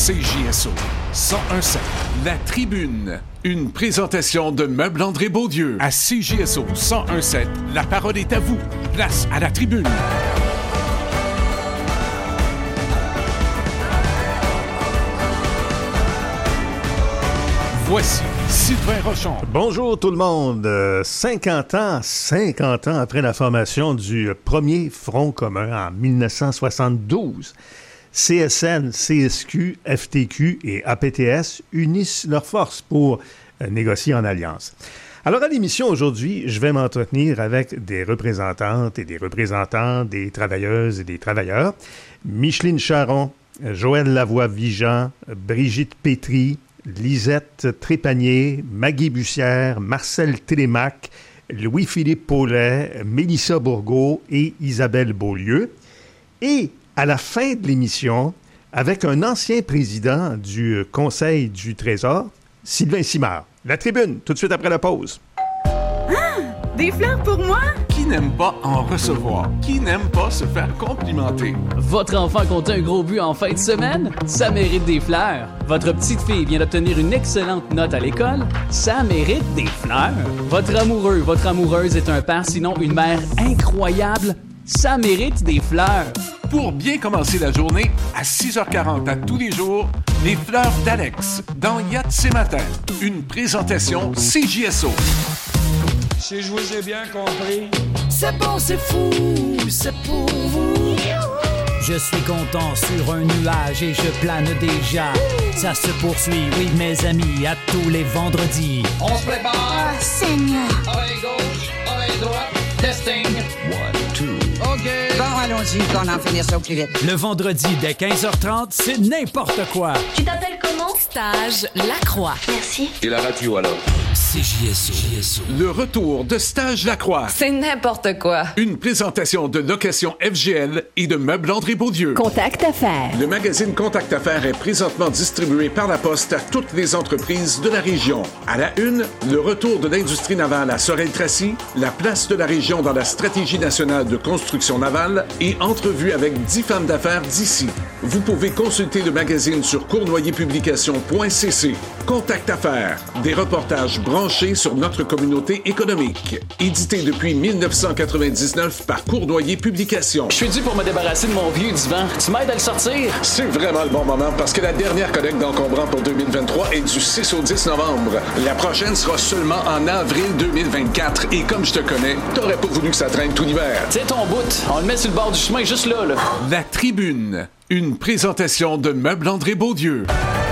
CJSO 101.7 La Tribune. Une présentation de Meubles André Beaudieu. À CJSO 101.7, la parole est à vous. Place à la tribune. Voici Sylvain Rochon. Bonjour tout le monde. 50 ans après la formation du premier Front commun en 1972, CSN, CSQ, FTQ et APTS unissent leurs forces pour négocier en alliance. Alors à l'émission aujourd'hui, je vais m'entretenir avec des représentantes et des représentants des travailleuses et des travailleurs. Micheline Charron, Joëlle Lavoie-Vigeant, Brigitte Pétry, Lisette Trépanier, Maggie Bussière, Marcel Télémac, Louis-Philippe Paulet, Mélissa Bourgault et Isabelle Beaulieu. Et à la fin de l'émission, avec un ancien président du Conseil du Trésor, Sylvain Simard. La tribune, tout de suite après la pause. Ah! Des fleurs pour moi? Qui n'aime pas en recevoir? Qui n'aime pas se faire complimenter? Votre enfant compte un gros but en fin de semaine? Ça mérite des fleurs. Votre petite fille vient d'obtenir une excellente note à l'école? Ça mérite des fleurs. Votre amoureux, votre amoureuse est un père, sinon une mère incroyable? Ça mérite des fleurs. Pour bien commencer la journée, à 6h40 à tous les jours, les fleurs d'Alex, dans Yacht ce matin. Une présentation CJSO. Si je vous ai bien compris. C'est bon, c'est fou, c'est pour vous. Je suis content sur un nuage et je plane déjà. Ça se poursuit, oui mes amis, à tous les vendredis. On se prépare. Oh, Seigneur. Oreille gauche, oreille droite. Testing. 1, 2. OK. Bon, allons-y, qu'on en finisse ça au plus vite. Le vendredi dès 15h30, c'est n'importe quoi. Tu t'appelles comment? Stage Lacroix. Merci. Et la radio alors? CJSO. Le retour de Stage Lacroix. C'est n'importe quoi. Une présentation de Location FGL et de Meubles André Beaudieu. Contact Affaires. Le magazine Contact Affaires est présentement distribué par la Poste à toutes les entreprises de la région. À la une, le retour de l'industrie navale à Sorel-Tracy, la place de la région dans la stratégie nationale de construction navale et entrevue avec 10 femmes d'affaires d'ici. Vous pouvez consulter le magazine sur cournoyerpublication.cc. Contact Affaires, des reportages branchés sur notre communauté économique. Édité depuis 1999 par Cournoyer Publications. Je suis dû pour me débarrasser de mon vieux divan. Tu m'aides à le sortir? C'est vraiment le bon moment parce que la dernière collecte d'encombrants pour 2023 est du 6 au 10 novembre. La prochaine sera seulement en avril 2024 et comme je te connais, t'aurais pas voulu que ça traîne tout l'hiver. C'est ton bout. On le met sur le bord du chemin juste là. La Tribune, une présentation de Meubles André Beaudieu.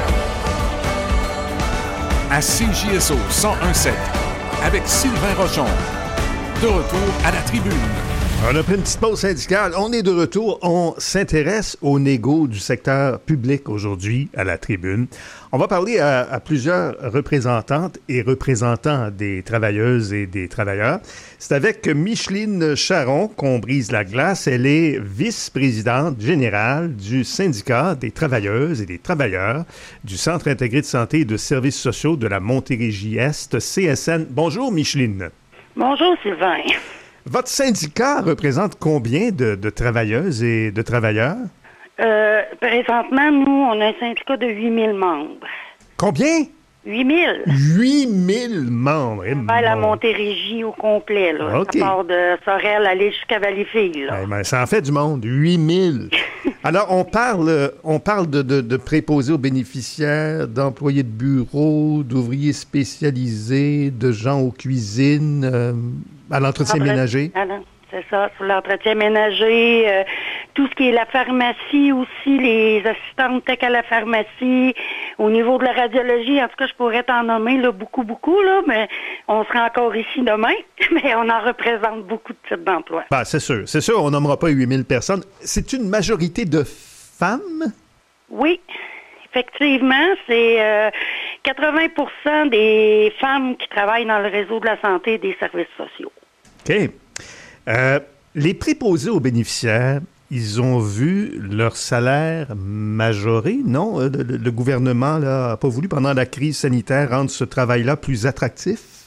À CJSO 101.7 avec Sylvain Rochon. De retour à la tribune. On a pris une petite pause syndicale. On est de retour. On s'intéresse aux négos du secteur public aujourd'hui à la tribune. On va parler à plusieurs représentantes et représentants des travailleuses et des travailleurs. C'est avec Micheline Charron qu'on brise la glace. Elle est vice-présidente générale du syndicat des travailleuses et des travailleurs du Centre intégré de santé et de services sociaux de la Montérégie-Est, CSN. Bonjour, Micheline. Bonjour, Sylvain. Votre syndicat représente combien de travailleuses et de travailleurs? Présentement, nous, on a un syndicat de 8000 membres. Combien? 8000. 8000 membres. La Montérégie au complet, là. OK. Ça part de Sorel aller jusqu'à Valleyfield, là. Ben, ça en fait du monde, 8000. Alors, on parle de préposés aux bénéficiaires, d'employés de bureau, d'ouvriers spécialisés, de gens aux cuisines, à l'entretien ménager. C'est ça, sur l'entretien ménager, tout ce qui est la pharmacie aussi, les assistantes tech à la pharmacie, au niveau de la radiologie, en tout cas, je pourrais t'en nommer là, beaucoup, là, mais on sera encore ici demain, mais on en représente beaucoup de types d'emplois. Ben, c'est sûr, on nommera pas 8000 personnes. C'est une majorité de femmes? Oui, effectivement, c'est 80% des femmes qui travaillent dans le réseau de la santé et des services sociaux. OK. Les préposés aux bénéficiaires, ils ont vu leur salaire majoré, non? Le gouvernement n'a pas voulu, pendant la crise sanitaire, rendre ce travail-là plus attractif?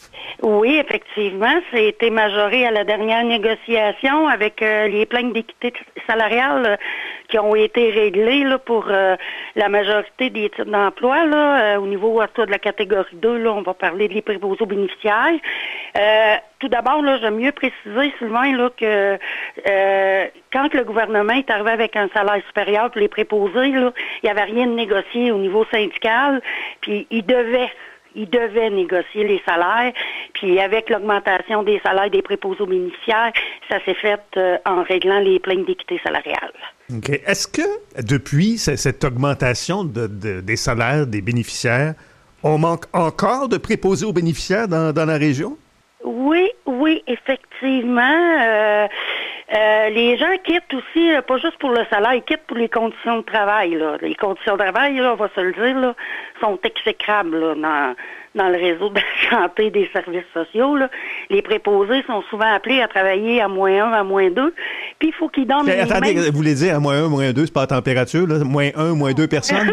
Oui, effectivement, ça a été majoré à la dernière négociation avec les plaintes d'équité salariale qui ont été réglées là, pour la majorité des types d'emploi. Au niveau de la catégorie 2, là, on va parler des préposés aux bénéficiaires. Tout d'abord, là, j'aime mieux préciser, Sylvain, là, que quand le gouvernement est arrivé avec un salaire supérieur pour les préposés, là, il n'y avait rien de négocié au niveau syndical, puis il devait négocier les salaires, puis avec l'augmentation des salaires des préposés aux bénéficiaires, ça s'est fait en réglant les plaintes d'équité salariale. OK. Est-ce que, depuis cette augmentation des salaires des bénéficiaires, on manque encore de préposés aux bénéficiaires dans la région? Oui, effectivement. Les gens quittent aussi, pas juste pour le salaire, ils quittent pour les conditions de travail. Là. Les conditions de travail, là, on va se le dire, là, sont exécrables là, dans le réseau de la santé et des services sociaux. Là. Les préposés sont souvent appelés à travailler à -1, à -2, puis il faut qu'ils donnent... Attendez, vous voulez dire à -1, -2, c'est pas la température, là? -1, -2 personnes?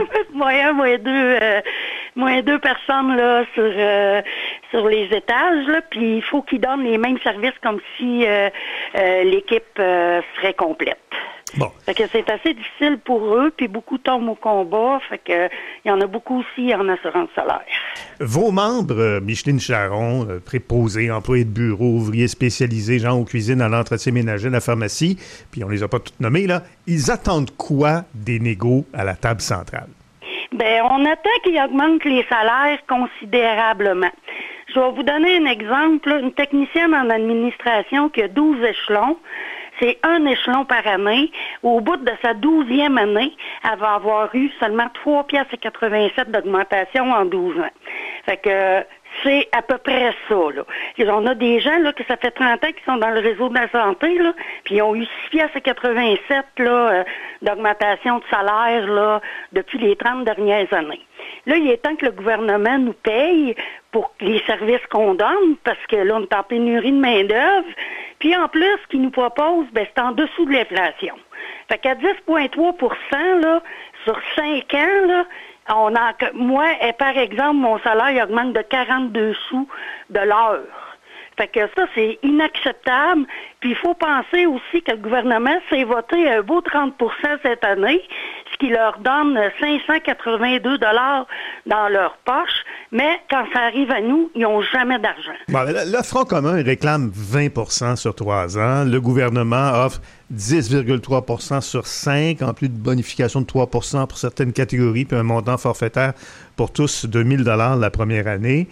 -1, -2 personnes là, sur les étages, là, puis il faut qu'ils donnent les mêmes services comme si l'équipe serait complète. Bon. Fait que c'est assez difficile pour eux, puis beaucoup tombent au combat, fait que il y en a beaucoup aussi en assurance salaire. Vos membres, Micheline Charron, préposés, employés de bureau, ouvriers spécialisés, gens aux cuisines, à l'entretien ménager, à la pharmacie, puis on les a pas tous nommés, là, ils attendent quoi des négos à la table centrale? Ben, on attend qu'ils augmentent les salaires considérablement. Je vais vous donner un exemple, là, une technicienne en administration qui a 12 échelons. C'est un échelon par année. Au bout de sa 12e année, elle va avoir eu seulement 3,87 $ d'augmentation en 12 ans. Fait que c'est à peu près ça, là. Et on a des gens, là, que ça fait 30 ans qu'ils sont dans le réseau de la santé, là, puis ils ont eu 6,87 $ là, d'augmentation de salaire, là, depuis les 30 dernières années. Là, il est temps que le gouvernement nous paye pour les services qu'on donne, parce que là, on est en pénurie de main-d'œuvre. Puis en plus, ce qu'ils nous proposent, ben, c'est en dessous de l'inflation. Fait qu'à 10,3 % là, sur 5 ans, là, moi, par exemple, mon salaire il augmente de 42 sous de l'heure. Fait que ça, c'est inacceptable. Puis il faut penser aussi que le gouvernement s'est voté un beau 30 % cette année, ce qui leur donne 582 $ dans leur poche. Mais quand ça arrive à nous, ils n'ont jamais d'argent. Bon, le Front commun il réclame 20 % sur 3 ans. Le gouvernement offre 10,3 % sur 5, en plus de bonification de 3 % pour certaines catégories, puis un montant forfaitaire pour tous de 1 000 $ la première année.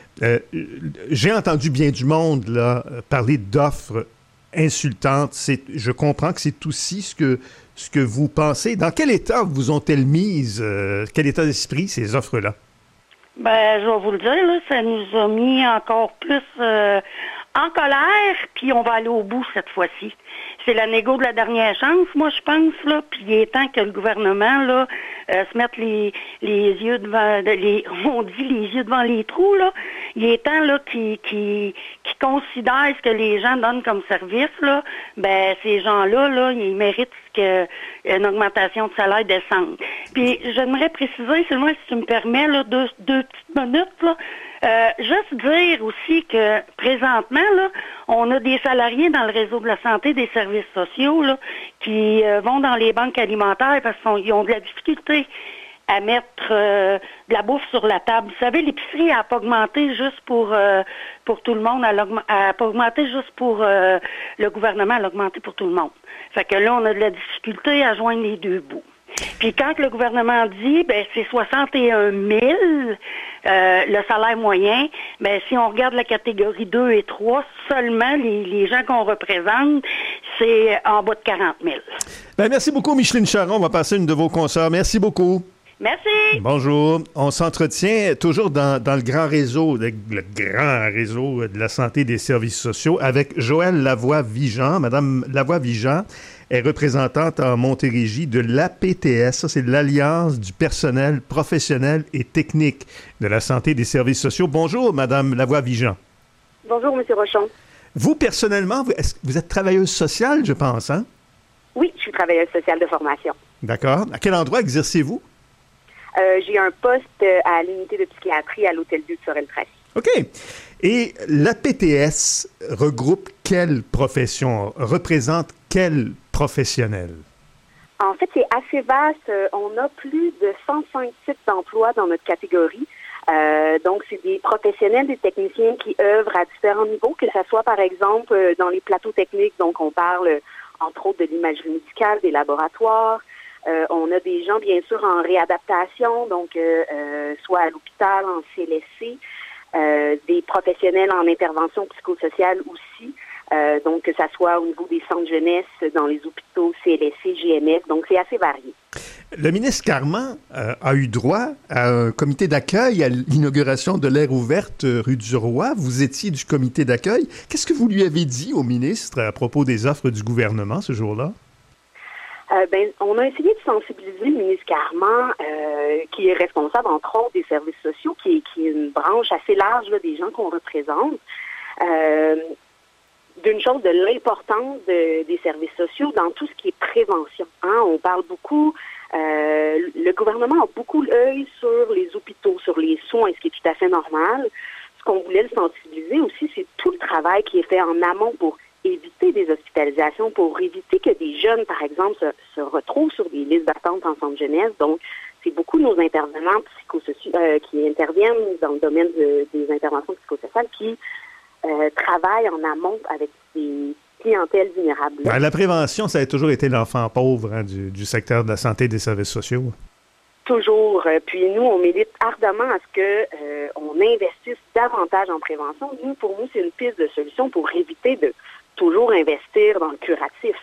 J'ai entendu bien du monde là, parler d'offres insultantes. Je comprends que c'est aussi ce que vous pensez. Dans quel état vous ont-elles mises, quel état d'esprit, ces offres-là? Ben, je vais vous le dire, là, ça nous a mis encore plus en colère, puis on va aller au bout cette fois-ci. C'est la négo de la dernière chance, moi je pense, là, puis il est temps que le gouvernement, là, se mette les yeux devant, on dit les yeux devant les trous, là. Il est temps, là, qu'ils considèrent ce que les gens donnent comme service, là. Ben, ces gens-là, là, ils méritent une augmentation de salaire décente. Puis, j'aimerais préciser, seulement si tu me permets, là, deux petites minutes, là. Juste dire aussi que présentement, là, on a des salariés dans le réseau de la santé des services sociaux là, qui vont dans les banques alimentaires parce qu'ils ont de la difficulté à mettre de la bouffe sur la table. Vous savez, l'épicerie n'a pas augmenté juste pour tout le monde, elle n'a pas augmenté juste pour le gouvernement, elle a augmenté pour tout le monde. Fait que là, on a de la difficulté à joindre les deux bouts. Puis quand le gouvernement dit, ben c'est 61 000 le salaire moyen, ben si on regarde la catégorie 2 et 3, seulement les gens qu'on représente, c'est en bas de 40 000. Ben, merci beaucoup, Micheline Charron. On va passer une de vos consoeurs. Merci beaucoup. Merci. Bonjour. On s'entretient toujours dans le grand réseau, le grand réseau de la santé et des services sociaux avec Joëlle Lavoie-Vigeant. Madame Lavoie-Vigeant est représentante en Montérégie de l'APTS. Ça, c'est l'Alliance du personnel professionnel et technique de la santé et des services sociaux. Bonjour, Madame Lavoie-Vigeant. Bonjour, M. Rochon. Vous, personnellement, vous êtes travailleuse sociale, je pense, hein? Oui, je suis travailleuse sociale de formation. D'accord. À quel endroit exercez-vous? J'ai un poste à l'unité de psychiatrie à l'Hôtel Dieu de Sorel-Tracy. OK. Et la PTS regroupe quelle profession, représente quel professionnel? En fait, c'est assez vaste. On a plus de 105 types d'emplois dans notre catégorie. Donc, c'est des professionnels, des techniciens qui œuvrent à différents niveaux, que ce soit, par exemple, dans les plateaux techniques. Donc, on parle, entre autres, de l'imagerie médicale, des laboratoires. On a des gens, bien sûr, en réadaptation, donc soit à l'hôpital, en CLSC. Des professionnels en intervention psychosociale aussi. Donc, que ça soit au niveau des centres jeunesse, dans les hôpitaux, CLSC, GMS. Donc, c'est assez varié. Le ministre Carman a eu droit à un comité d'accueil à l'inauguration de l'aire ouverte rue du Roi. Vous étiez du comité d'accueil. Qu'est-ce que vous lui avez dit au ministre à propos des offres du gouvernement ce jour-là? On a essayé de sensibiliser le ministre Carman, qui est responsable, entre autres, des services sociaux, qui est une branche assez large là, des gens qu'on représente, d'une chose de l'importance des services sociaux dans tout ce qui est prévention. Hein? On parle beaucoup, le gouvernement a beaucoup l'œil sur les hôpitaux, sur les soins, ce qui est tout à fait normal. Ce qu'on voulait le sensibiliser aussi, c'est tout le travail qui est fait en amont pour éviter des hospitalisations, pour éviter que des jeunes, par exemple, se retrouvent sur des listes d'attente en centre jeunesse. Donc, c'est beaucoup nos intervenants psychosociaux qui interviennent dans le domaine des interventions psychosociales qui travaillent en amont avec des clientèles vulnérables. Ben, la prévention, ça a toujours été l'enfant pauvre du secteur de la santé et des services sociaux. Toujours. Puis nous, on milite ardemment à ce que on investisse davantage en prévention. Nous, pour nous, c'est une piste de solution pour éviter de toujours investir dans le curatif.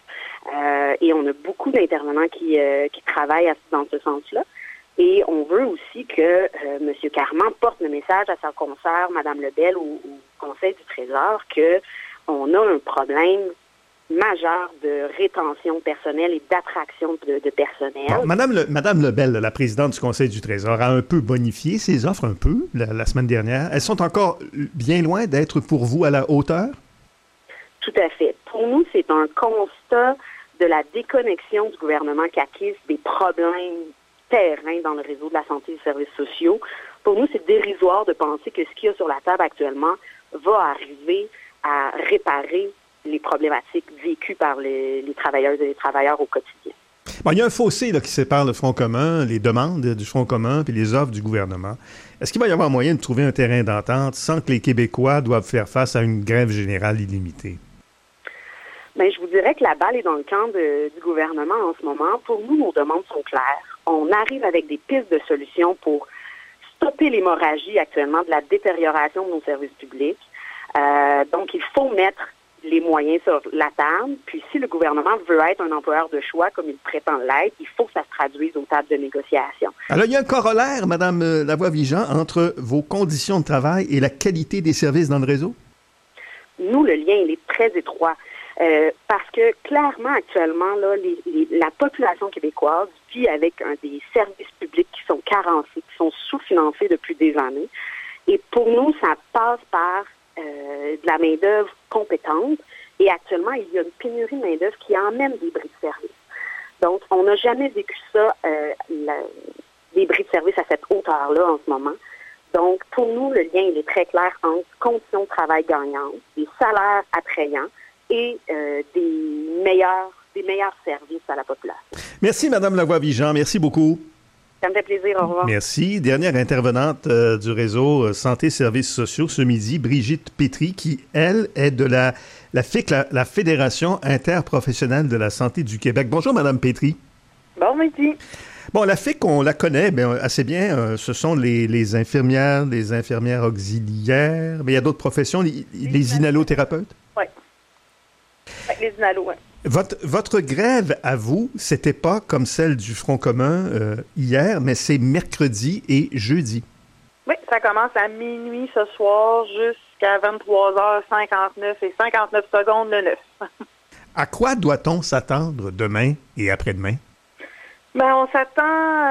Et on a beaucoup d'intervenants qui travaillent dans ce sens-là. Et on veut aussi que M. Carman porte le message à sa consoeur, Mme Lebel, au Conseil du Trésor, qu'on a un problème majeur de rétention personnelle et d'attraction de personnel. Bon, Madame Lebel, la présidente du Conseil du Trésor, a un peu bonifié ses offres, un peu, la semaine dernière. Elles sont encore bien loin d'être pour vous à la hauteur? Tout à fait. Pour nous, c'est un constat de la déconnexion du gouvernement caquiste des problèmes terrain dans le réseau de la santé et des services sociaux. Pour nous, c'est dérisoire de penser que ce qu'il y a sur la table actuellement va arriver à réparer les problématiques vécues par les travailleuses et les travailleurs au quotidien. Bon, il y a un fossé là, qui sépare le Front commun, les demandes du Front commun puis les offres du gouvernement. Est-ce qu'il va y avoir moyen de trouver un terrain d'entente sans que les Québécois doivent faire face à une grève générale illimitée? Bien, je vous dirais que la balle est dans le camp du gouvernement en ce moment. Pour nous, nos demandes sont claires. On arrive avec des pistes de solutions pour stopper l'hémorragie actuellement de la détérioration de nos services publics. Donc, il faut mettre les moyens sur la table. Puis, si le gouvernement veut être un employeur de choix, comme il prétend l'être, il faut que ça se traduise aux tables de négociation. Alors, il y a un corollaire, Mme Lavoie-Vigent, entre vos conditions de travail et la qualité des services dans le réseau? Nous, le lien, il est très étroit. Parce que, clairement, actuellement, là, la population québécoise vit avec des services publics qui sont carencés, qui sont sous-financés depuis des années. Et pour nous, ça passe par de la main-d'œuvre compétente. Et actuellement, il y a une pénurie de main-d'œuvre qui emmène des bris de service. Donc, on n'a jamais vécu ça, des bris de service à cette hauteur-là en ce moment. Donc, pour nous, le lien, il est très clair entre conditions de travail gagnantes, des salaires attrayants et des meilleurs services à la population. Merci, Mme Lavoie-Vigent. Merci beaucoup. Ça me fait plaisir. Au revoir. Merci. Dernière intervenante du réseau Santé Services sociaux ce midi, Brigitte Pétry, qui, elle, est de la FIC, la Fédération interprofessionnelle de la santé du Québec. Bonjour, Mme Pétry. Bon midi. Bon, la FIC, on la connaît assez bien. Ce sont les infirmières, les infirmières auxiliaires, mais il y a d'autres professions, les inhalothérapeutes? Oui. Les inalos, oui. Votre grève, à vous, c'était pas comme celle du Front commun hier, mais c'est mercredi et jeudi. Oui, ça commence à minuit ce soir jusqu'à 23h59 et 59 secondes le 9. À quoi doit-on s'attendre demain et après-demain? On s'attend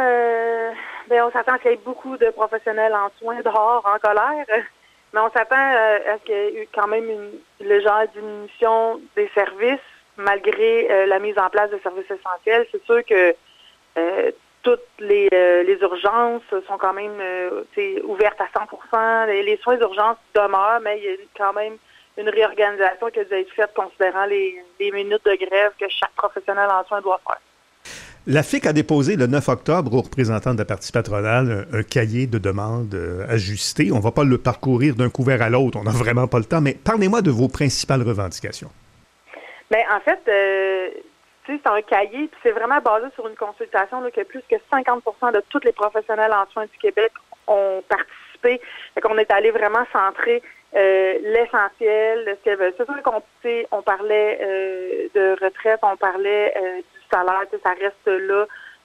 à ce qu'il y ait beaucoup de professionnels en soins dehors, en colère. Mais on s'attend à ce qu'il y ait quand même une légère diminution des services, malgré la mise en place de services essentiels. C'est sûr que toutes les urgences sont quand même ouvertes à 100%. Les soins d'urgence demeurent, mais il y a quand même une réorganisation qui a dû être faite considérant les minutes de grève que chaque professionnel en soins doit faire. La FIC a déposé le 9 octobre aux représentants de la partie patronale un cahier de demandes ajusté. On ne va pas le parcourir d'un couvert à l'autre, on n'a vraiment pas le temps, mais parlez-moi de vos principales revendications. Bien, en fait, c'est un cahier, puis c'est vraiment basé sur une consultation là, que plus que 50% de tous les professionnels en soins du Québec ont participé. Fait qu'on est allé vraiment centrer l'essentiel de ce qu'elles veulent. C'est sûr qu'on parlait de retraite, on parlait du salaire, ça reste là.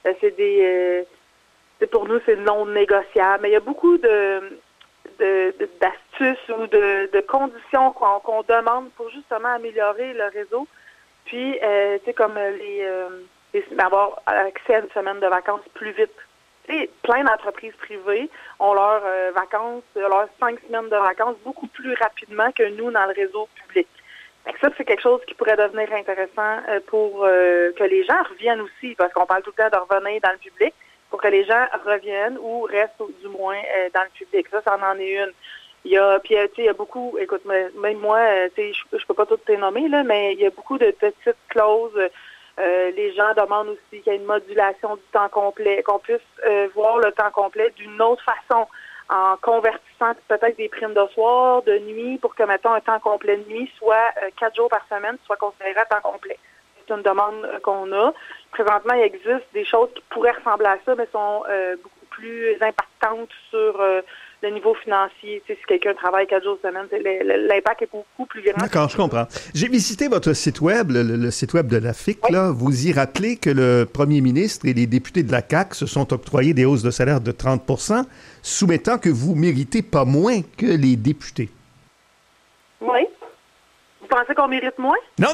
Pour nous, c'est non négociable. Mais il y a beaucoup d'astuces ou de conditions qu'on demande pour justement améliorer le réseau. Puis, comme avoir accès à une semaine de vacances plus vite. Plein d'entreprises privées ont leurs vacances, leurs 5 semaines de vacances beaucoup plus rapidement que nous dans le réseau public. Donc ça, c'est quelque chose qui pourrait devenir intéressant pour que les gens reviennent aussi, parce qu'on parle tout le temps de revenir dans le public, pour que les gens reviennent ou restent du moins dans le public. Ça en est une. Il y a beaucoup, écoute, même moi, je peux pas tout les nommer, là, mais il y a beaucoup de petites clauses. Les gens demandent aussi qu'il y ait une modulation du temps complet, qu'on puisse voir le temps complet d'une autre façon, en convertissant peut-être des primes de soir, de nuit, pour que, mettons, un temps complet de nuit soit 4 jours par semaine, soit considéré à temps complet. C'est une demande qu'on a. Présentement, il existe des choses qui pourraient ressembler à ça, mais sont beaucoup plus impactantes sur le niveau financier. Si quelqu'un travaille 4 jours semaine, l'impact est beaucoup plus grand. D'accord, je comprends. J'ai visité votre site web, le site web de la FIC. Oui. Là, vous y rappelez que le premier ministre et les députés de la CAQ se sont octroyés des hausses de salaire de 30 % soumettant que vous méritez pas moins que les députés. Oui. Vous pensez qu'on mérite moins? Non.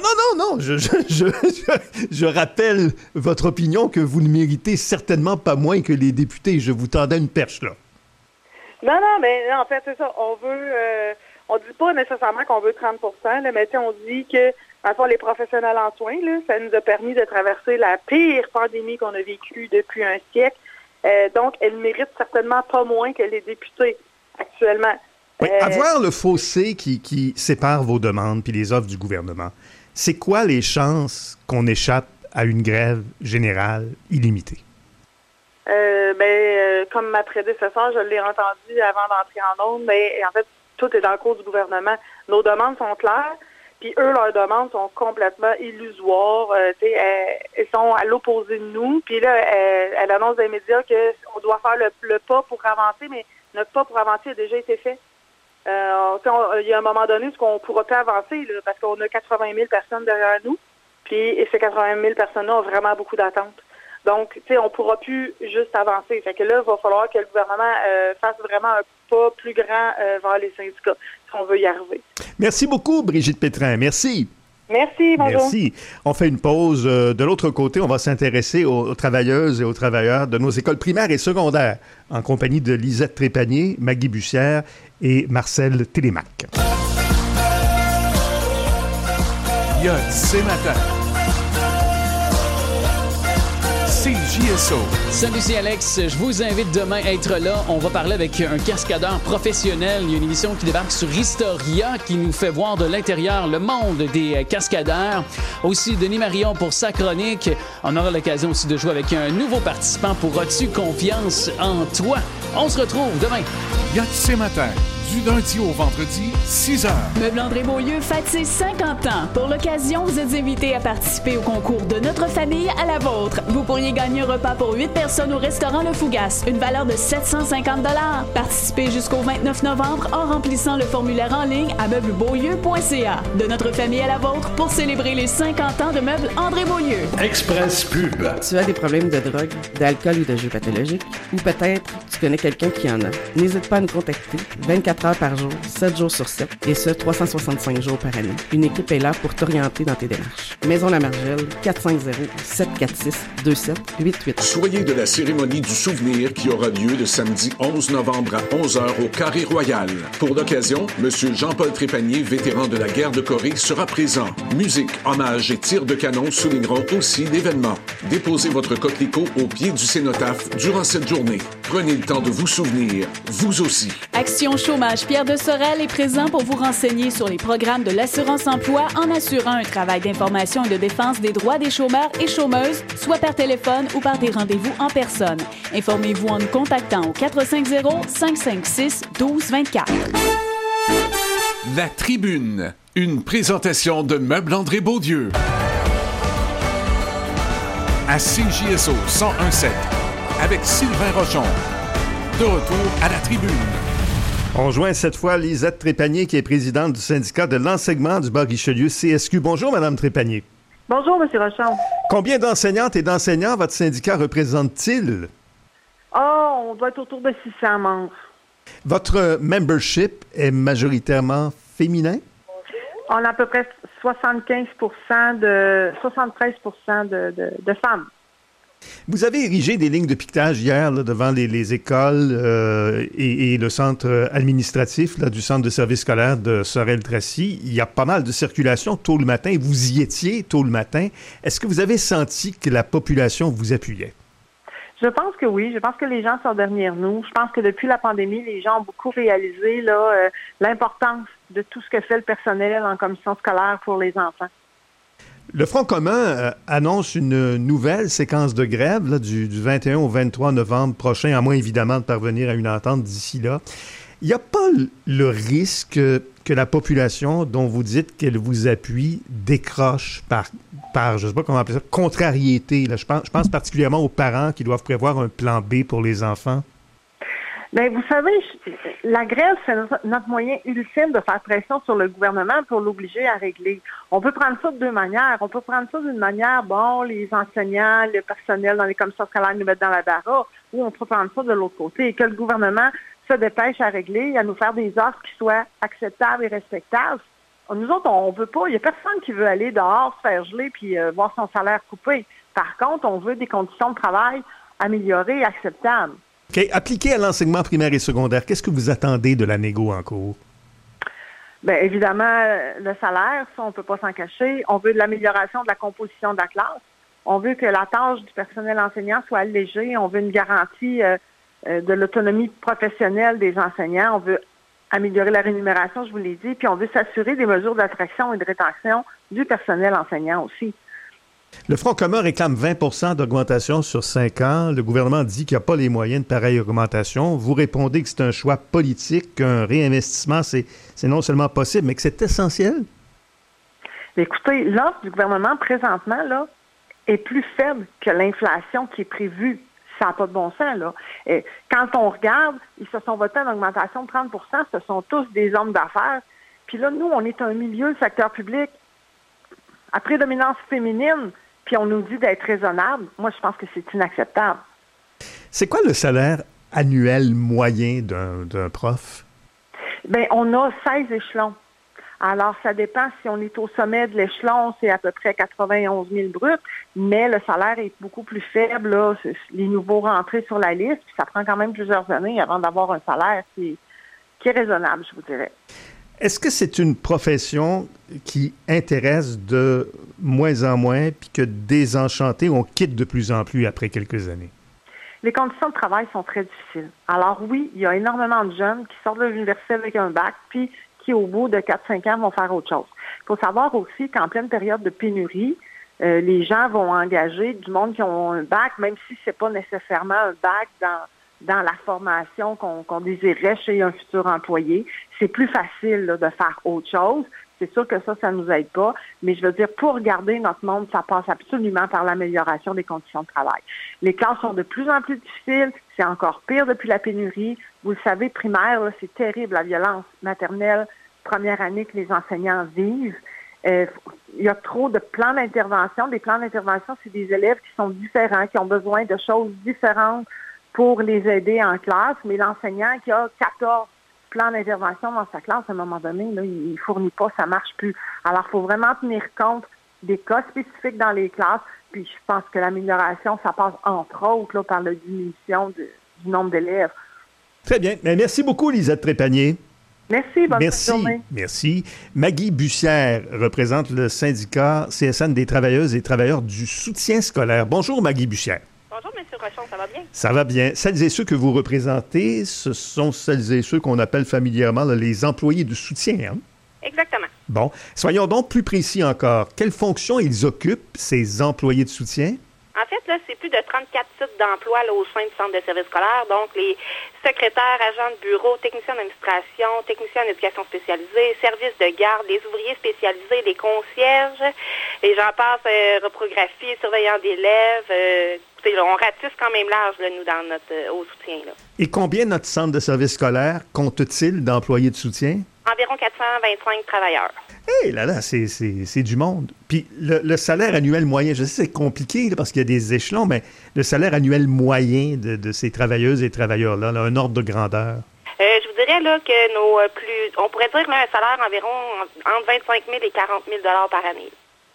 Je rappelle votre opinion que vous ne méritez certainement pas moins que les députés. Je vous tendais une perche, là. Non, mais en fait, c'est ça. On dit pas nécessairement qu'on veut 30 % là, mais on dit que, en les professionnels en soins, là, ça nous a permis de traverser la pire pandémie qu'on a vécue depuis un siècle. Donc, elles méritent certainement pas moins que les députés actuellement. Oui, avoir le fossé qui sépare vos demandes puis les offres du gouvernement, c'est quoi les chances qu'on échappe à une grève générale illimitée? Comme ma prédécesseur, je l'ai entendu avant d'entrer en ondes, mais en fait, tout est dans le cours du gouvernement. Nos demandes sont claires, puis eux, leurs demandes sont complètement illusoires. Elles sont à l'opposé de nous. Puis là, elle annonce dans les médias qu'on doit faire le pas pour avancer, mais notre pas pour avancer a déjà été fait. Il y a un moment donné où on ne pourra plus avancer là, parce qu'on a 80 000 personnes derrière nous, et ces 80 000 personnes-là ont vraiment beaucoup d'attentes. Donc, on ne pourra plus juste avancer. Fait que là, il va falloir que le gouvernement fasse vraiment un pas plus grand vers les syndicats si on veut y arriver. Merci beaucoup, Brigitte Pétrin. Merci. Merci, bonjour. Merci. On fait une pause. De l'autre côté, on va s'intéresser aux travailleuses et aux travailleurs de nos écoles primaires et secondaires en compagnie de Lisette Trépanier, Maggie Bussière et Marcel Télémac. Il y a ces matins. CJSO. Salut, c'est Alex. Je vous invite demain à être là. On va parler avec un cascadeur professionnel. Il y a une émission qui débarque sur Historia qui nous fait voir de l'intérieur le monde des cascadeurs. Aussi, Denis Marion pour sa chronique. On aura l'occasion aussi de jouer avec un nouveau participant pour As-tu confiance en toi? On se retrouve demain. Il y a ces matins. Du lundi au vendredi, 6h. Meuble André Beaulieu fête ses 50 ans. Pour l'occasion, vous êtes invité à participer au concours de notre famille à la vôtre. Vous pourriez gagner un repas pour 8 personnes au restaurant Le Fougas, une valeur de 750 $. Participez jusqu'au 29 novembre en remplissant le formulaire en ligne à meublesbeaulieu.ca. De notre famille à la vôtre pour célébrer les 50 ans de Meuble André Beaulieu. Express Pub. Tu as des problèmes de drogue, d'alcool ou de jeux pathologiques? Ou peut-être tu connais quelqu'un qui en a? N'hésite pas à nous contacter 24 24 heures par jour, 7 jours sur 7, et ce, 365 jours par année. Une équipe est là pour t'orienter dans tes démarches. Maison La Margelle, 450-746-2788. Soyez de la cérémonie du souvenir qui aura lieu le samedi 11 novembre à 11h au Carré Royal. Pour l'occasion, M. Jean-Paul Trépanier, vétéran de la guerre de Corée, sera présent. Musique, hommage et tirs de canon souligneront aussi l'événement. Déposez votre coquelicot au pied du cénotaphe durant cette journée. Prenez le temps de vous souvenir, vous aussi. Action Chômage Pierre de Sorel est présent pour vous renseigner sur les programmes de l'assurance-emploi en assurant un travail d'information et de défense des droits des chômeurs et chômeuses, soit par téléphone ou par des rendez-vous en personne. Informez-vous en nous contactant au 450-556-1224. La Tribune, une présentation de Meubles André Beaudieu. À CJSO 101.7, avec Sylvain Rochon. De retour à la Tribune. On joint cette fois Lisette Trépanier, qui est présidente du syndicat de l'enseignement du Bas-Richelieu CSQ. Bonjour, Madame Trépanier. Bonjour, M. Rochon. Combien d'enseignantes et d'enseignants votre syndicat représente-t-il? On doit être autour de 600 membres. Votre membership est majoritairement féminin? On a à peu près 73 de femmes. Vous avez érigé des lignes de piquetage hier là, devant les écoles et le centre administratif là, du centre de service scolaire de Sorel-Tracy. Il y a pas mal de circulation tôt le matin. Vous y étiez tôt le matin. Est-ce que vous avez senti que la population vous appuyait? Je pense que oui. Je pense que les gens sont derrière nous. Je pense que depuis la pandémie, les gens ont beaucoup réalisé l'importance de tout ce que fait le personnel en commission scolaire pour les enfants. Le Front commun annonce une nouvelle séquence de grève là, du 21 au 23 novembre prochain, à moins évidemment de parvenir à une entente d'ici là. Il n'y a pas le risque que la population dont vous dites qu'elle vous appuie décroche par je ne sais pas comment appeler ça, contrariété. Là. Je pense particulièrement aux parents qui doivent prévoir un plan B pour les enfants. Bien, vous savez, la grève, c'est notre moyen ultime de faire pression sur le gouvernement pour l'obliger à régler. On peut prendre ça de deux manières. On peut prendre ça d'une manière, les enseignants, le personnel dans les commissions scolaires nous mettent dans la barre, ou on peut prendre ça de l'autre côté et que le gouvernement se dépêche à régler, à nous faire des offres qui soient acceptables et respectables. Nous autres, on veut pas, il n'y a personne qui veut aller dehors, se faire geler puis voir son salaire coupé. Par contre, on veut des conditions de travail améliorées et acceptables. OK. Appliqué à l'enseignement primaire et secondaire, qu'est-ce que vous attendez de la négo en cours? Bien, évidemment, le salaire, ça, on ne peut pas s'en cacher. On veut de l'amélioration de la composition de la classe. On veut que la tâche du personnel enseignant soit allégée. On veut une garantie de l'autonomie professionnelle des enseignants. On veut améliorer la rémunération, je vous l'ai dit. Puis on veut s'assurer des mesures d'attraction et de rétention du personnel enseignant aussi. Le Front commun réclame 20 d'augmentation sur 5 ans. Le gouvernement dit qu'il n'y a pas les moyens de pareille augmentation. Vous répondez que c'est un choix politique, qu'un réinvestissement, c'est non seulement possible, mais que c'est essentiel? Écoutez, l'offre du gouvernement présentement là, est plus faible que l'inflation qui est prévue. Ça n'a pas de bon sens, là. Et quand on regarde, ils se sont votés en augmentation de 30 %. Ce sont tous des hommes d'affaires. Puis là, nous, on est un milieu, le secteur public, à prédominance féminine, puis on nous dit d'être raisonnable. Moi, je pense que c'est inacceptable. C'est quoi le salaire annuel moyen d'un prof? Bien, on a 16 échelons. Alors, ça dépend si on est au sommet de l'échelon, c'est à peu près 91 000 bruts, mais le salaire est beaucoup plus faible. Là. Les nouveaux rentrés sur la liste, puis ça prend quand même plusieurs années avant d'avoir un salaire qui est raisonnable, je vous dirais. Est-ce que c'est une profession qui intéresse de moins en moins, puis que désenchanté, on quitte de plus en plus après quelques années? Les conditions de travail sont très difficiles. Alors oui, il y a énormément de jeunes qui sortent de l'université avec un bac, puis qui, au bout de 4-5 ans, vont faire autre chose. Il faut savoir aussi qu'en pleine période de pénurie, les gens vont engager du monde qui ont un bac, même si c'est pas nécessairement un bac dans la formation qu'on désirait chez un futur employé. C'est plus facile là, de faire autre chose. C'est sûr que ça nous aide pas. Mais je veux dire, pour garder notre monde, ça passe absolument par l'amélioration des conditions de travail. Les classes sont de plus en plus difficiles. C'est encore pire depuis la pénurie. Vous le savez, primaire, là, c'est terrible, la violence maternelle, première année que les enseignants vivent. Il y a trop de plans d'intervention. Des plans d'intervention, c'est des élèves qui sont différents, qui ont besoin de choses différentes pour les aider en classe. Mais l'enseignant qui a 14 plan d'intervention dans sa classe, à un moment donné, là, il fournit pas, ça marche plus. Alors, il faut vraiment tenir compte des cas spécifiques dans les classes. Puis, je pense que l'amélioration, ça passe entre autres là, par la diminution du nombre d'élèves. Très bien. Mais merci beaucoup, Lisette Trépanier. Merci, bonne journée. Merci. Maggie Bussière représente le syndicat CSN des travailleuses et travailleurs du soutien scolaire. Bonjour, Maggie Bussière. Bonjour, M. Rochon, ça va bien? Ça va bien. Celles et ceux que vous représentez, ce sont celles et ceux qu'on appelle familièrement là, les employés de soutien. Hein? Exactement. Bon. Soyons donc plus précis encore. Quelles fonctions ils occupent, ces employés de soutien? En fait, là, c'est plus de 34 titres d'emploi là, au sein du centre de service scolaire. Donc, les secrétaires, agents de bureau, techniciens d'administration, techniciens en éducation spécialisée, services de garde, les ouvriers spécialisés, les concierges, et j'en passe, reprographie, surveillants d'élèves. On ratisse quand même large, là, nous, dans notre au soutien. Là. Et combien notre centre de service scolaire compte-t-il d'employés de soutien? Environ 425 travailleurs. Hé, là, c'est du monde. Puis le salaire annuel moyen, je sais c'est compliqué là, parce qu'il y a des échelons, mais le salaire annuel moyen de ces travailleuses et travailleurs-là, un ordre de grandeur. Je vous dirais là, que on pourrait dire là, un salaire environ entre 25 000 et 40 000 par année.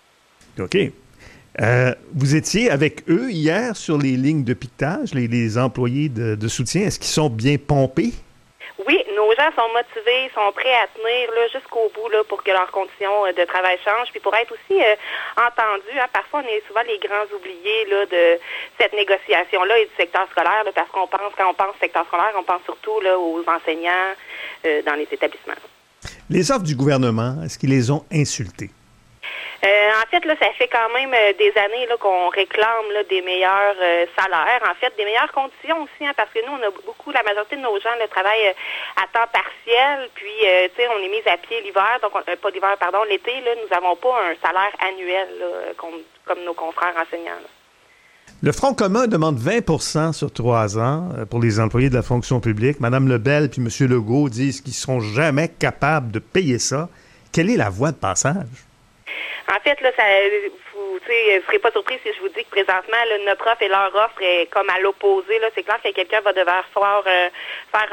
OK. Vous étiez avec eux hier sur les lignes de piquetage, les employés de soutien. Est-ce qu'ils sont bien pompés? Oui, nos gens sont motivés, sont prêts à tenir là, jusqu'au bout là, pour que leurs conditions de travail changent, puis pour être aussi entendus. Hein, parfois, on est souvent les grands oubliés là, de cette négociation-là et du secteur scolaire, là, parce qu'on pense, quand on pense secteur scolaire, on pense surtout là, aux enseignants dans les établissements. Les offres du gouvernement, est-ce qu'ils les ont insultées? En fait, là, ça fait quand même des années là, qu'on réclame là, des meilleurs salaires, en fait, des meilleures conditions aussi, hein, parce que nous, on a la majorité de nos gens là, travaillent à temps partiel, puis, tu sais, on est mis à pied l'hiver, donc, pas l'hiver, pardon, l'été, là, nous n'avons pas un salaire annuel, là, comme nos confrères enseignants. Là. Le Front commun demande 20 % sur 3 ans pour les employés de la fonction publique. Mme Lebel puis M. Legault disent qu'ils ne seront jamais capables de payer ça. Quelle est la voie de passage? En fait, là, vous ne serez pas surpris si je vous dis que présentement, là, notre offre et leur offre est comme à l'opposé. Là, c'est clair que quelqu'un va devoir faire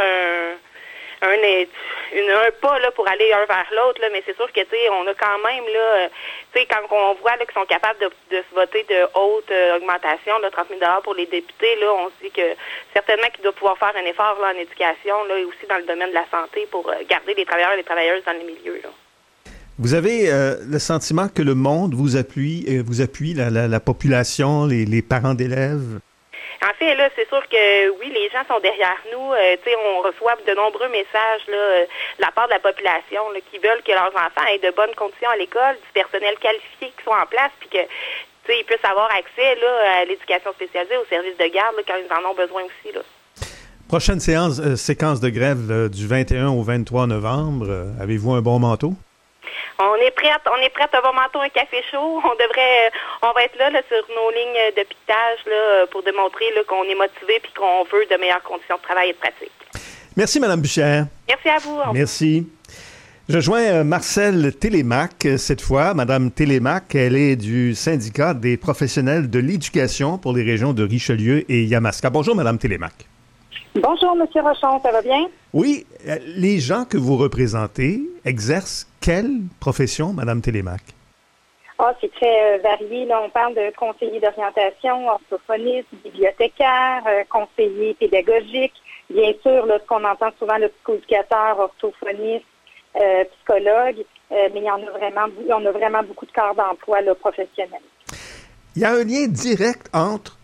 un pas là, pour aller un vers l'autre, là, mais c'est sûr que on a quand même là, quand on voit là, qu'ils sont capables de se voter de haute augmentation, là, 30 000 $ pour les députés, là, on se dit que certainement qu'ils doivent pouvoir faire un effort là, en éducation là, et aussi dans le domaine de la santé pour garder les travailleurs et les travailleuses dans les milieux. Là. Vous avez le sentiment que le monde vous appuie la population, les parents d'élèves? En fait, là, c'est sûr que oui, les gens sont derrière nous. On reçoit de nombreux messages là, de la part de la population là, qui veulent que leurs enfants aient de bonnes conditions à l'école, du personnel qualifié qui soit en place, puis que ils puissent avoir accès là, à l'éducation spécialisée, aux services de garde là, quand ils en ont besoin aussi. Là. Prochaine séquence de grève du 21 au 23 novembre. Avez-vous un bon manteau? On est prête à avoir manteau, un café chaud. On va être là sur nos lignes de piquetage là, pour démontrer là, qu'on est motivé et qu'on veut de meilleures conditions de travail et de pratique. Merci, Mme Bussière. Merci à vous. Merci. Je joins Marcel Télémac cette fois. Mme Télémac, elle est du syndicat des professionnels de l'éducation pour les régions de Richelieu et Yamaska. Bonjour, Mme Télémac. Bonjour, M. Rochon, ça va bien? Oui, les gens que vous représentez exercent quelle profession, Mme Télémac? C'est très varié. Là, on parle de conseiller d'orientation, orthophoniste, bibliothécaire, conseiller pédagogique. Bien sûr, là, ce qu'on entend souvent, le psychoéducateur, orthophoniste, psychologue, mais il y en a vraiment beaucoup de corps d'emploi là, professionnels. Il y a un lien direct entre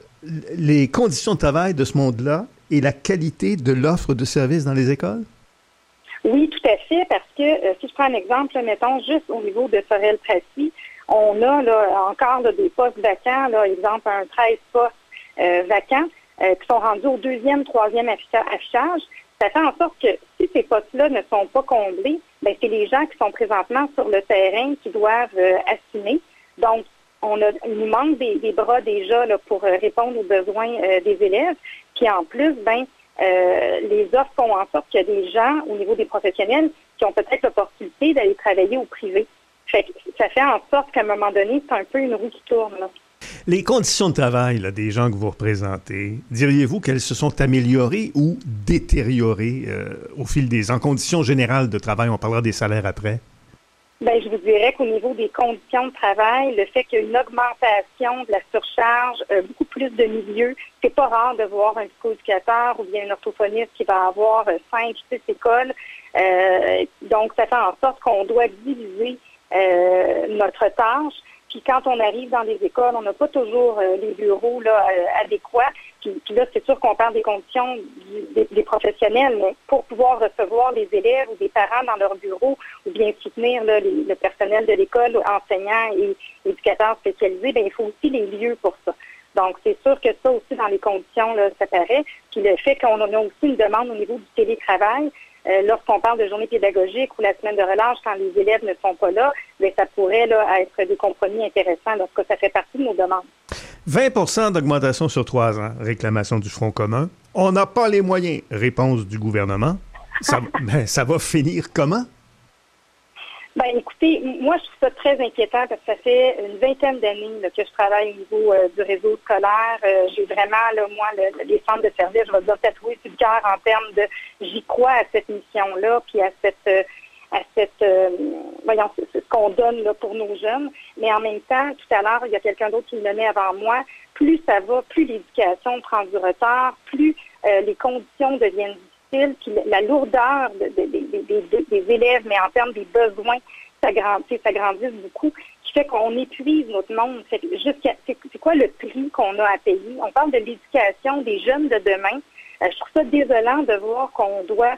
les conditions de travail de ce monde-là et la qualité de l'offre de services dans les écoles? Oui, tout à fait, parce que si je prends un exemple, là, mettons juste au niveau de Sorel-Tracy, on a là, encore là, des postes vacants, là, exemple un 13 postes vacants qui sont rendus au 2e, 3e affichage. Ça fait en sorte que si ces postes-là ne sont pas comblés, ben c'est les gens qui sont présentement sur le terrain qui doivent assumer. Donc, il nous manque des bras déjà là, pour répondre aux besoins des élèves. Puis en plus, les offres font en sorte qu'il y a des gens au niveau des professionnels qui ont peut-être l'opportunité d'aller travailler au privé. Ça fait en sorte qu'à un moment donné, c'est un peu une roue qui tourne. Là. Les conditions de travail là, des gens que vous représentez, diriez-vous qu'elles se sont améliorées ou détériorées au fil des ans? En conditions générales de travail, on parlera des salaires après. Bien, je vous dirais qu'au niveau des conditions de travail, le fait qu'il y a une augmentation de la surcharge, beaucoup plus de milieux, c'est pas rare de voir un psychoéducateur ou bien un orthophoniste qui va avoir 5, 6 écoles. Donc, ça fait en sorte qu'on doit diviser notre tâche. Puis quand on arrive dans les écoles, on n'a pas toujours les bureaux là, adéquats. Puis là, c'est sûr qu'on parle des conditions des professionnels, mais pour pouvoir recevoir les élèves ou des parents dans leur bureau ou bien soutenir là, le personnel de l'école, enseignants et éducateurs spécialisés, bien, il faut aussi les lieux pour ça. Donc, c'est sûr que ça aussi, dans les conditions, là, ça paraît. Puis le fait qu'on a aussi une demande au niveau du télétravail, lorsqu'on parle de journée pédagogique ou la semaine de relâche, quand les élèves ne sont pas là, bien, ça pourrait là, être des compromis intéressants lorsque ça fait partie de nos demandes. 20 d'augmentation sur 3 ans, réclamation du Front commun. On n'a pas les moyens, réponse du gouvernement. Ça va finir comment? Ben, écoutez, moi, je trouve ça très inquiétant parce que ça fait une vingtaine d'années là, que je travaille au niveau du réseau scolaire. J'ai vraiment, là, moi, les centres de service, je vais dire tatoué sur le cœur en termes de j'y crois à cette mission-là, puis à voyons, c'est ce qu'on donne là, pour nos jeunes. Mais en même temps, tout à l'heure, il y a quelqu'un d'autre qui me le met avant moi. Plus ça va, plus l'éducation prend du retard, plus les conditions deviennent difficiles, puis la lourdeur des élèves, mais en termes des besoins, s'agrandissent beaucoup, qui fait qu'on épuise notre monde. C'est quoi le prix qu'on a à payer? On parle de l'éducation des jeunes de demain. Je trouve ça désolant de voir qu'on doit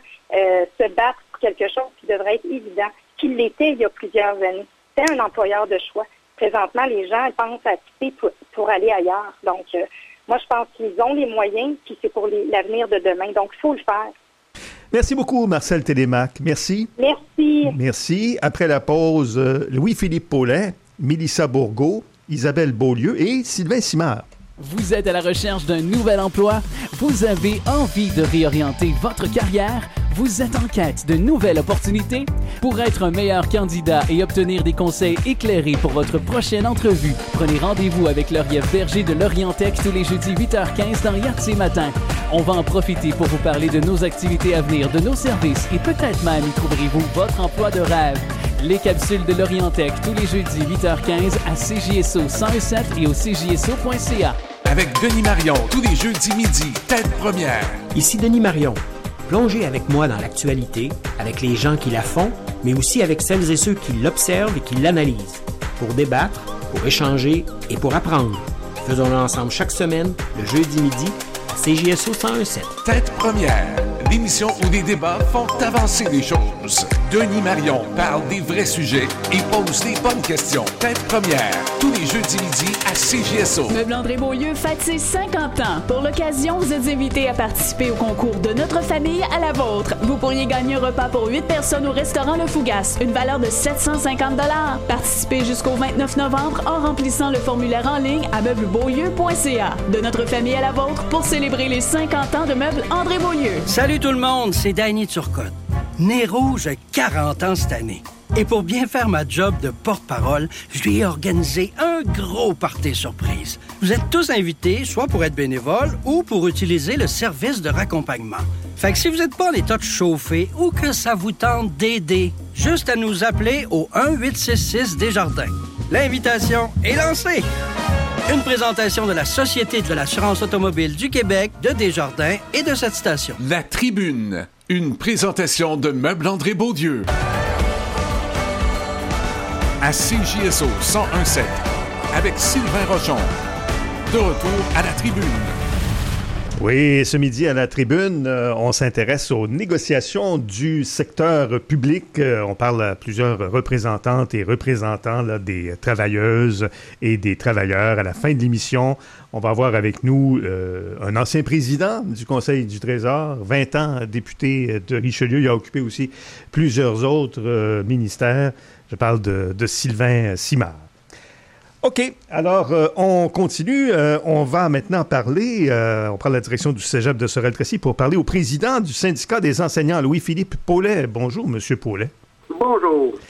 se battre pour quelque chose qui devrait être évident, qu'il l'était il y a plusieurs années. C'est un employeur de choix. Présentement, les gens pensent à quitter pour aller ailleurs. Donc, moi, je pense qu'ils ont les moyens, puis c'est pour l'avenir de demain. Donc, il faut le faire. Merci beaucoup, Marcel Télémac. Merci. Merci. Merci. Après la pause, Louis-Philippe Paulet, Mélissa Bourgault, Isabelle Beaulieu et Sylvain Simard. Vous êtes à la recherche d'un nouvel emploi? Vous avez envie de réorienter votre carrière? Vous êtes en quête de nouvelles opportunités? Pour être un meilleur candidat et obtenir des conseils éclairés pour votre prochaine entrevue, prenez rendez-vous avec Lauriève Berger de Lorientech tous les jeudis 8h15 dans Yardsé Matin. On va en profiter pour vous parler de nos activités à venir, de nos services et peut-être même y trouverez-vous votre emploi de rêve. Les capsules de Lorientech tous les jeudis 8h15 à CJSO 101.7 et au cjso.ca. Avec Denis Marion, tous les jeudis midi, Tête première. Ici Denis Marion. Plongez avec moi dans l'actualité, avec les gens qui la font, mais aussi avec celles et ceux qui l'observent et qui l'analysent. Pour débattre, pour échanger et pour apprendre. Faisons-le ensemble chaque semaine, le jeudi midi, à CJSO 101.7. Tête première, l'émission où des débats font avancer les choses. Denis Marion parle des vrais sujets et pose des bonnes questions. Tête première, tous les jeudis midi à CJSO. Meubles André Beaulieu fête ses 50 ans. Pour l'occasion, vous êtes invité à participer au concours de notre famille à la vôtre. Vous pourriez gagner un repas pour 8 personnes au restaurant Le Fougas, une valeur de 750 $. Participez jusqu'au 29 novembre en remplissant le formulaire en ligne à meublesbeaulieu.ca. De notre famille à la vôtre pour célébrer les 50 ans de Meubles André Beaulieu. Salut tout le monde, c'est Danny Turcotte. Nez Rouge a 40 ans cette année. Et pour bien faire ma job de porte-parole, je lui ai organisé un gros party surprise. Vous êtes tous invités, soit pour être bénévole ou pour utiliser le service de raccompagnement. Fait que si vous n'êtes pas en état de chauffer ou que ça vous tente d'aider, juste à nous appeler au 1-866 Desjardins. L'invitation est lancée! Une présentation de la Société de l'assurance automobile du Québec, de Desjardins et de cette station. La Tribune, une présentation de Meubles André Beaulieu. À CJSO 101.7, avec Sylvain Rochon. De retour à la Tribune. Oui, ce midi à la Tribune, on s'intéresse aux négociations du secteur public. On parle à plusieurs représentantes et représentants là, des travailleuses et des travailleurs. À la fin de l'émission, on va avoir avec nous un ancien président du Conseil du Trésor, 20 ans député de Richelieu. Il a occupé aussi plusieurs autres ministères. Je parle de Sylvain Simard. OK, alors on continue. On va maintenant parler, on prend la direction du cégep de Sorel-Tracy pour parler au président du syndicat des enseignants, Louis-Philippe Paulet. Bonjour, M. Paulet. Bonjour.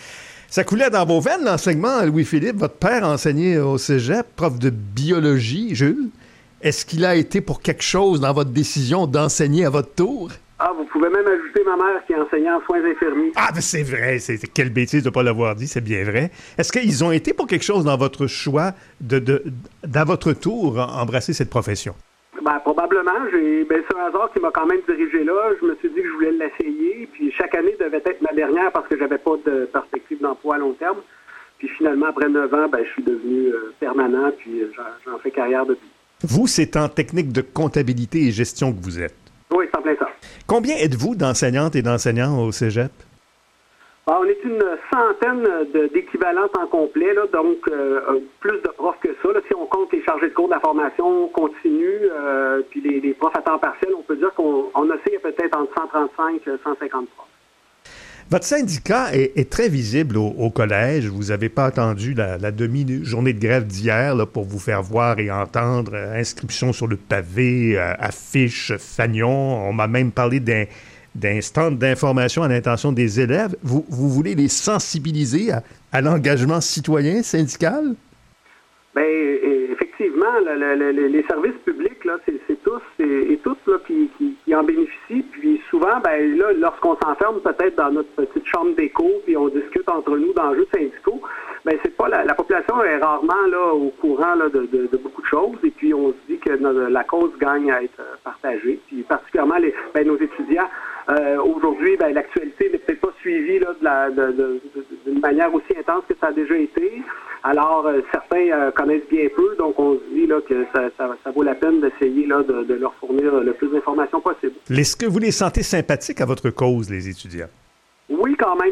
Ça coulait dans vos veines, l'enseignement, Louis-Philippe. Votre père enseignait au cégep, prof de biologie, Jules. Est-ce qu'il a été pour quelque chose dans votre décision d'enseigner à votre tour? Ah, vous pouvez même ajouter ma mère qui enseignait en soins infirmiers. Ah, ben c'est vrai. Quelle bêtise de ne pas l'avoir dit, c'est bien vrai. Est-ce qu'ils ont été pour quelque chose dans votre choix d'à votre tour, embrasser cette profession? Ben, probablement. C'est un hasard qui m'a quand même dirigé là. Je me suis dit que je voulais l'essayer. Puis chaque année devait être ma dernière parce que j'avais pas de perspective d'emploi à long terme. Puis finalement, après 9 ans, je suis devenu permanent. Puis j'en fais carrière depuis. Vous, c'est en technique de comptabilité et gestion que vous êtes. Oui, c'est en plein ça. Combien êtes-vous d'enseignantes et d'enseignants au cégep? On est une centaine d'équivalents temps complet, là, donc plus de profs que ça. Là, si on compte les chargés de cours de la formation continue, puis les profs à temps partiel, on peut dire qu'on oscille peut-être entre 135 et 150 profs. Votre syndicat est très visible au collège. Vous n'avez pas attendu la demi-journée de grève d'hier là, pour vous faire voir et entendre. Inscription sur le pavé, affiches, fanions. On m'a même parlé d'un stand d'information à l'intention des élèves. Vous voulez les sensibiliser à l'engagement citoyen syndical? Bien, effectivement, les services publics, là, c'est tous et toutes là, qui en bénéficient. Puis souvent, là, lorsqu'on s'enferme peut-être dans notre petite chambre d'écho, puis on discute entre nous d'enjeux syndicaux, c'est pas la population est rarement là au courant là, de beaucoup de choses. Et puis on se dit que la cause gagne à être partagée. Puis particulièrement nos étudiants. Aujourd'hui, l'actualité n'est peut-être pas suivie là, d'une manière aussi intense que ça a déjà été. Alors, certains connaissent bien peu, donc on se dit là, que ça vaut la peine d'essayer là, de leur fournir le plus d'informations possible. Est-ce que vous les sentez sympathiques à votre cause, les étudiants? Oui, quand même.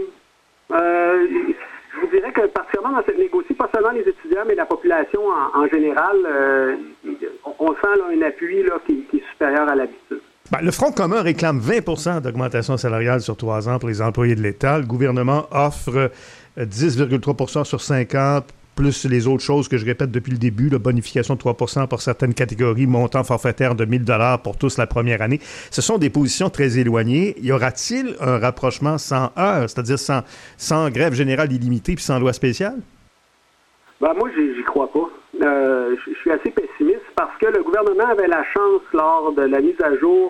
Je vous dirais que particulièrement dans cette négocie, pas seulement les étudiants, mais la population en général, on sent là, un appui là, qui est supérieur à l'habitude. Le Front commun réclame 20 d'augmentation salariale sur 3 ans pour les employés de l'État. Le gouvernement offre 10,3 sur 5 ans, plus les autres choses que je répète depuis le début, la bonification de 3 pour certaines catégories, montant forfaitaire de 1 000 $ pour tous la première année. Ce sont des positions très éloignées. Y aura-t-il un rapprochement sans heure, c'est-à-dire sans grève générale illimitée puis sans loi spéciale? Moi, j'y crois pas. Je suis assez pessimiste parce que le gouvernement avait la chance lors de la mise à jour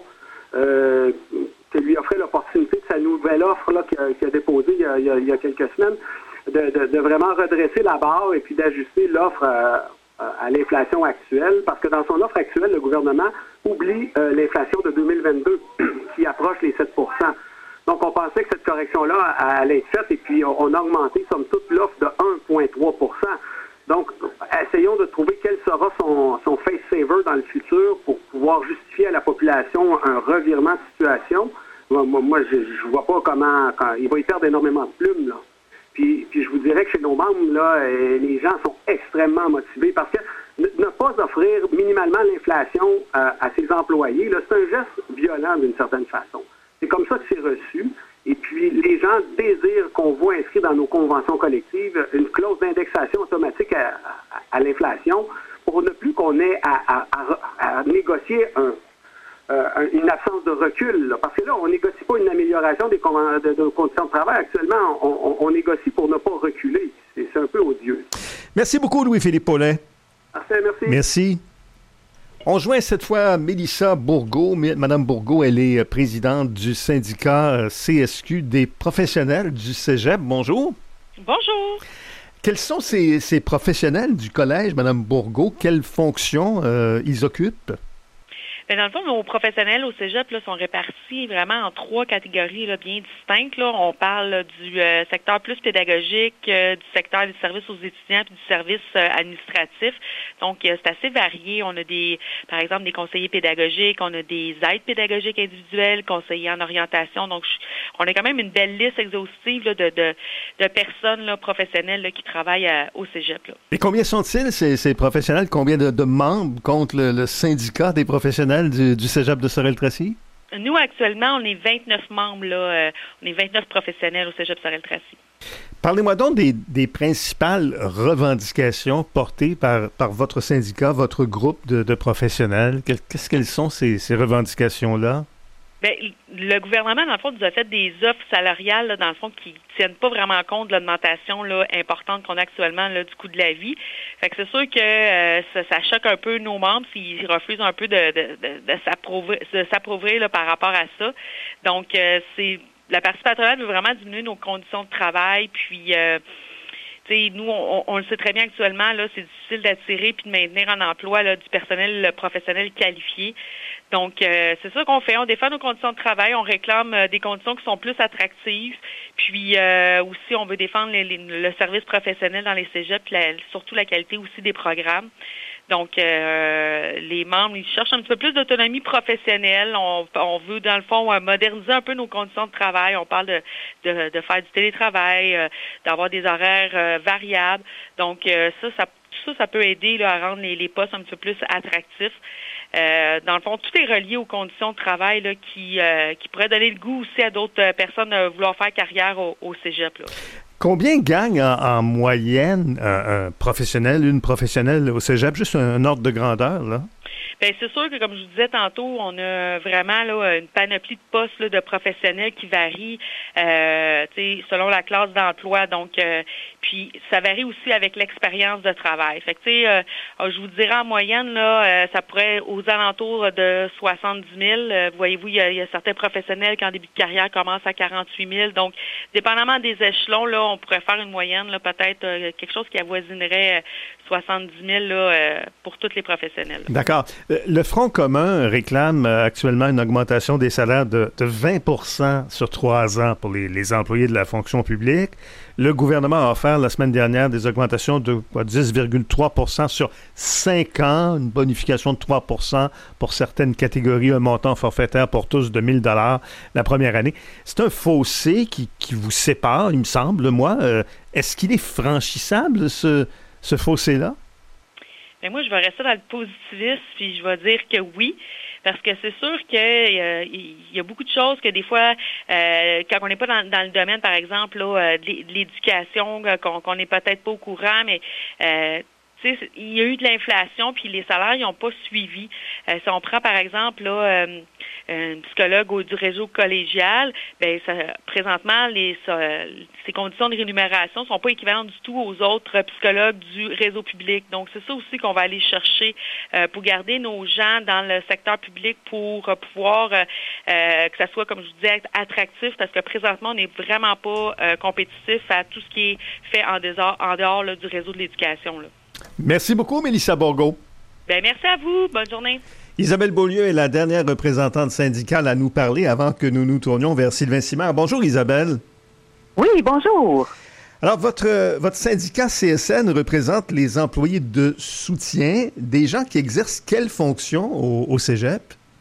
que lui offrait l'opportunité de sa nouvelle offre là, qu'il a déposée il y a quelques semaines de vraiment redresser la barre et puis d'ajuster l'offre à l'inflation actuelle parce que dans son offre actuelle, le gouvernement oublie l'inflation de 2022 qui approche les 7 %. Donc, on pensait que cette correction-là allait être faite et puis on a augmenté, somme toute, l'offre de 1,3 %. Donc, essayons de trouver quel sera son face-saver dans le futur pour pouvoir justifier à la population un revirement de situation. Moi, je vois pas comment il va y perdre énormément de plumes, là. Puis je vous dirais que chez nos membres, là, les gens sont extrêmement motivés parce que ne pas offrir minimalement l'inflation à ses employés, là, c'est un geste violent d'une certaine façon. C'est comme ça que c'est reçu. Et puis, les gens désirent qu'on voit inscrit dans nos conventions collectives une clause d'indexation automatique à l'inflation pour ne plus qu'on ait à négocier une absence de recul. Là. Parce que là, on ne négocie pas une amélioration des conditions de travail. Actuellement, on négocie pour ne pas reculer. C'est un peu odieux. Merci beaucoup, Louis-Philippe Paulet. Merci. Merci. On joint cette fois Mélissa Bourgault. Madame Bourgault, elle est présidente du syndicat CSQ des professionnels du Cégep. Bonjour. Bonjour. Quels sont ces professionnels du collège, Madame Bourgault? Quelles fonctions ils occupent? Bien, dans le fond, nos professionnels au cégep là, sont répartis vraiment en 3 catégories là, bien distinctes. Là. On parle du secteur plus pédagogique, du secteur des services aux étudiants puis du service administratif. Donc, c'est assez varié. On a par exemple, des conseillers pédagogiques, on a des aides pédagogiques individuelles, conseillers en orientation. Donc, on a quand même une belle liste exhaustive là, de personnes là, professionnelles là, qui travaillent au cégep. Là. Et combien sont-ils, ces professionnels? Combien de membres compte le syndicat des professionnels du cégep de Sorel-Tracy? Nous, actuellement, on est 29 membres, là. On est 29 professionnels au cégep Sorel-Tracy. Parlez-moi donc des principales revendications portées par votre syndicat, votre groupe de professionnels. Qu'est-ce qu'elles sont, ces revendications-là? Bien, le gouvernement, dans le fond, nous a fait des offres salariales, là, dans le fond, qui tiennent pas vraiment compte de l'augmentation là, importante qu'on a actuellement là, du coût de la vie. Fait que c'est sûr que ça choque un peu nos membres s'ils refusent un peu de s'approuver là, par rapport à ça. Donc, la partie patronale veut vraiment diminuer nos conditions de travail, puis nous, on le sait très bien actuellement, là, c'est difficile d'attirer puis de maintenir en emploi là, du personnel professionnel qualifié. Donc, c'est ça qu'on fait. On défend nos conditions de travail, on réclame des conditions qui sont plus attractives. Puis aussi, on veut défendre le service professionnel dans les cégeps, puis surtout la qualité aussi des programmes. Donc, les membres, ils cherchent un petit peu plus d'autonomie professionnelle. On veut, dans le fond, moderniser un peu nos conditions de travail. On parle de faire du télétravail, d'avoir des horaires variables. Donc, ça peut aider là, à rendre les postes un petit peu plus attractifs. Dans le fond, tout est relié aux conditions de travail là, qui pourraient donner le goût aussi à d'autres personnes de vouloir faire carrière au cégep. Là. Combien gagne en moyenne un professionnel, une professionnelle au cégep? Juste un ordre de grandeur, là? Bien, c'est sûr que, comme je vous disais tantôt, on a vraiment là, une panoplie de postes là, de professionnels qui varient selon la classe d'emploi. Donc, puis ça varie aussi avec l'expérience de travail. Fait que, je vous dirais en moyenne, là, ça pourrait aux alentours de 70 000. Voyez-vous, il y a certains professionnels qui, en début de carrière, commencent à 48 000. Donc, dépendamment des échelons, là, on pourrait faire une moyenne, là, peut-être quelque chose qui avoisinerait 70 000 là, pour tous les professionnels. D'accord. Le Front commun réclame actuellement une augmentation des salaires de 20 % sur 3 ans pour les employés de la fonction publique. Le gouvernement a offert la semaine dernière des augmentations de 10,3 % sur 5 ans, une bonification de 3 % pour certaines catégories, un montant forfaitaire pour tous de 1 000 $ la première année. C'est un fossé qui vous sépare, il me semble, moi. Est-ce qu'il est franchissable, ce fossé-là? Mais moi, je vais rester dans le positivisme, puis je vais dire que oui, parce que c'est sûr que il y a beaucoup de choses que des fois, quand on n'est pas dans le domaine, par exemple, là, de l'éducation, qu'on n'est peut-être pas au courant, mais il y a eu de l'inflation, puis les salaires n'ont pas suivi. Si on prend, par exemple, là, un psychologue du réseau collégial, ben présentement, ces conditions de rémunération ne sont pas équivalentes du tout aux autres psychologues du réseau public. Donc, c'est ça aussi qu'on va aller chercher pour garder nos gens dans le secteur public pour pouvoir que ça soit, comme je vous disais, attractif, parce que présentement, on n'est vraiment pas compétitif à tout ce qui est fait en dehors là, du réseau de l'éducation. Là. Merci beaucoup, Mélissa Bourgault. Bien, merci à vous. Bonne journée. Isabelle Beaulieu est la dernière représentante syndicale à nous parler avant que nous nous tournions vers Sylvain Simard. Bonjour, Isabelle. Oui, bonjour. Alors, votre syndicat CSN représente les employés de soutien, des gens qui exercent quelle fonction au cégep?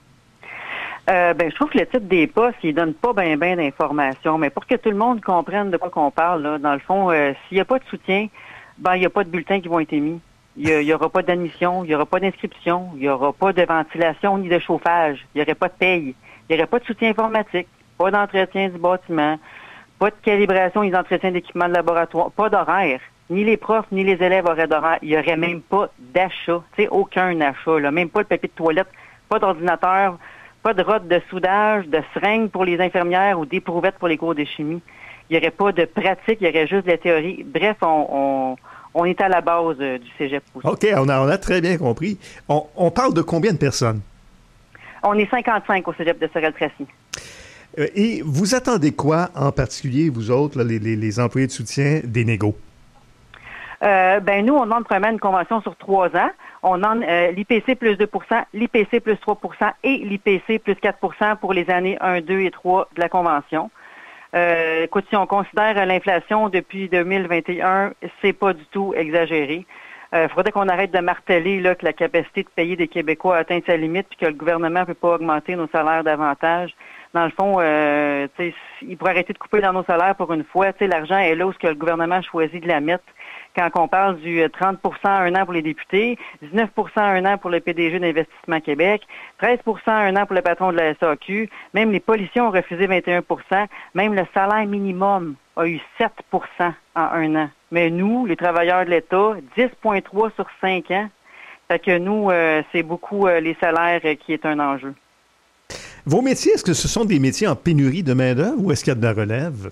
Je trouve que le titre des postes, il donne pas bien d'informations, mais pour que tout le monde comprenne de quoi qu'on parle, là, dans le fond, s'il n'y a pas de soutien, il n'y a pas de bulletins qui vont être émis. Il n'y aura pas d'admission, il n'y aura pas d'inscription, il n'y aura pas de ventilation ni de chauffage, il n'y aurait pas de paye, il n'y aurait pas de soutien informatique, pas d'entretien du bâtiment, pas de calibration ni d'entretien d'équipement de laboratoire, pas d'horaire. Ni les profs ni les élèves auraient d'horaire. Il n'y aurait même pas d'achat, aucun achat, là, même pas le papier de toilette, pas d'ordinateur, pas de rotte de soudage, de seringues pour les infirmières ou d'éprouvettes pour les cours de chimie. Il n'y aurait pas de pratique, il y aurait juste de la théorie. Bref, on est à la base du cégep aussi. OK, on a très bien compris. On parle de combien de personnes? On est 55 au cégep de Sorel-Tracy. Et vous attendez quoi en particulier, vous autres, là, les employés de soutien, des négos? Nous, on demande premièrement une convention sur 3 ans. On demande l'IPC plus 2 %, l'IPC plus 3 % et l'IPC plus 4 % pour les années 1, 2 et 3 de la convention. Écoute, si on considère l'inflation depuis 2021, c'est pas du tout exagéré. Il faudrait qu'on arrête de marteler là, que la capacité de payer des Québécois a atteint sa limite puis que le gouvernement ne peut pas augmenter nos salaires davantage. Dans le fond, il pourrait arrêter de couper dans nos salaires pour une fois. L'argent est là où le gouvernement a choisi de la mettre. Quand on parle du 30 % à 1 an pour les députés, 19 % à 1 an pour le PDG d'Investissement Québec, 13 % à 1 an pour le patron de la SAQ, même les policiers ont refusé 21 %, même le salaire minimum a eu 7 % en 1 an. Mais nous, les travailleurs de l'État, 10,3 sur 5 ans. Fait que nous, c'est beaucoup les salaires qui est un enjeu. Vos métiers, est-ce que ce sont des métiers en pénurie de main-d'œuvre ou est-ce qu'il y a de la relève?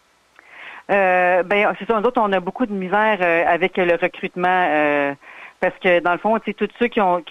C'est ça, nous autres, on a beaucoup de misère avec le recrutement parce que, dans le fond, tous ceux qui ont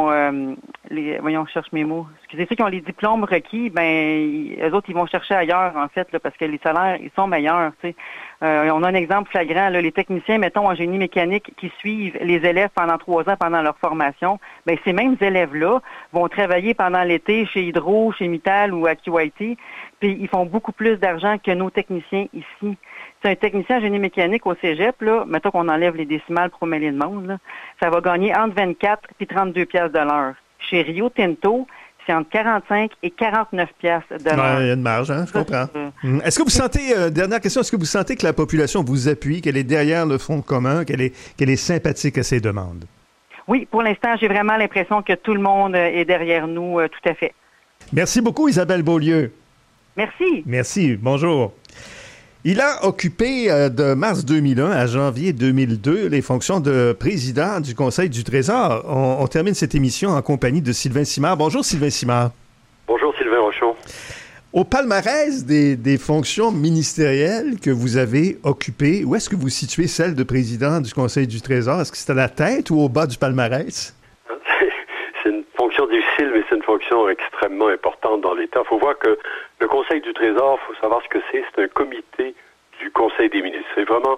je cherche mes mots. Excusez, ceux qui ont les diplômes requis, eux autres, ils vont chercher ailleurs, en fait, là, parce que les salaires, ils sont meilleurs, tu sais. On a un exemple flagrant, là, les techniciens, mettons, en génie mécanique, qui suivent les élèves pendant 3 ans pendant leur formation, ces mêmes élèves-là vont travailler pendant l'été chez Hydro, chez Mittal ou à QIT, puis ils font beaucoup plus d'argent que nos techniciens ici. C'est un technicien en génie mécanique au cégep, là, mettons qu'on enlève les décimales pro millier de monde, là, ça va gagner entre 24 et 32 piastres de l'heure. Chez Rio Tinto, c'est entre 45 et 49 piastres de l'heure. Il y a une marge, je comprends. Est-ce que vous sentez, dernière question, est-ce que vous sentez que la population vous appuie, qu'elle est derrière le Front commun, qu'elle est sympathique à ses demandes? Oui, pour l'instant, j'ai vraiment l'impression que tout le monde est derrière nous, tout à fait. Merci beaucoup, Isabelle Beaulieu. Merci. Merci, bonjour. Il a occupé de mars 2001 à janvier 2002 les fonctions de président du Conseil du Trésor. On termine cette émission en compagnie de Sylvain Simard. Bonjour Sylvain Simard. Bonjour Sylvain Rochon. Au palmarès des fonctions ministérielles que vous avez occupées, où est-ce que vous situez celle de président du Conseil du Trésor? Est-ce que c'est à la tête ou au bas du palmarès? C'est une fonction difficile, mais c'est une fonction extrêmement importante dans l'État. Il faut voir que le Conseil du Trésor, il faut savoir ce que c'est. C'est un comité du Conseil des ministres. C'est vraiment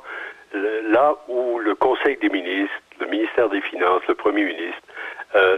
là où le Conseil des ministres, le ministère des Finances, le Premier ministre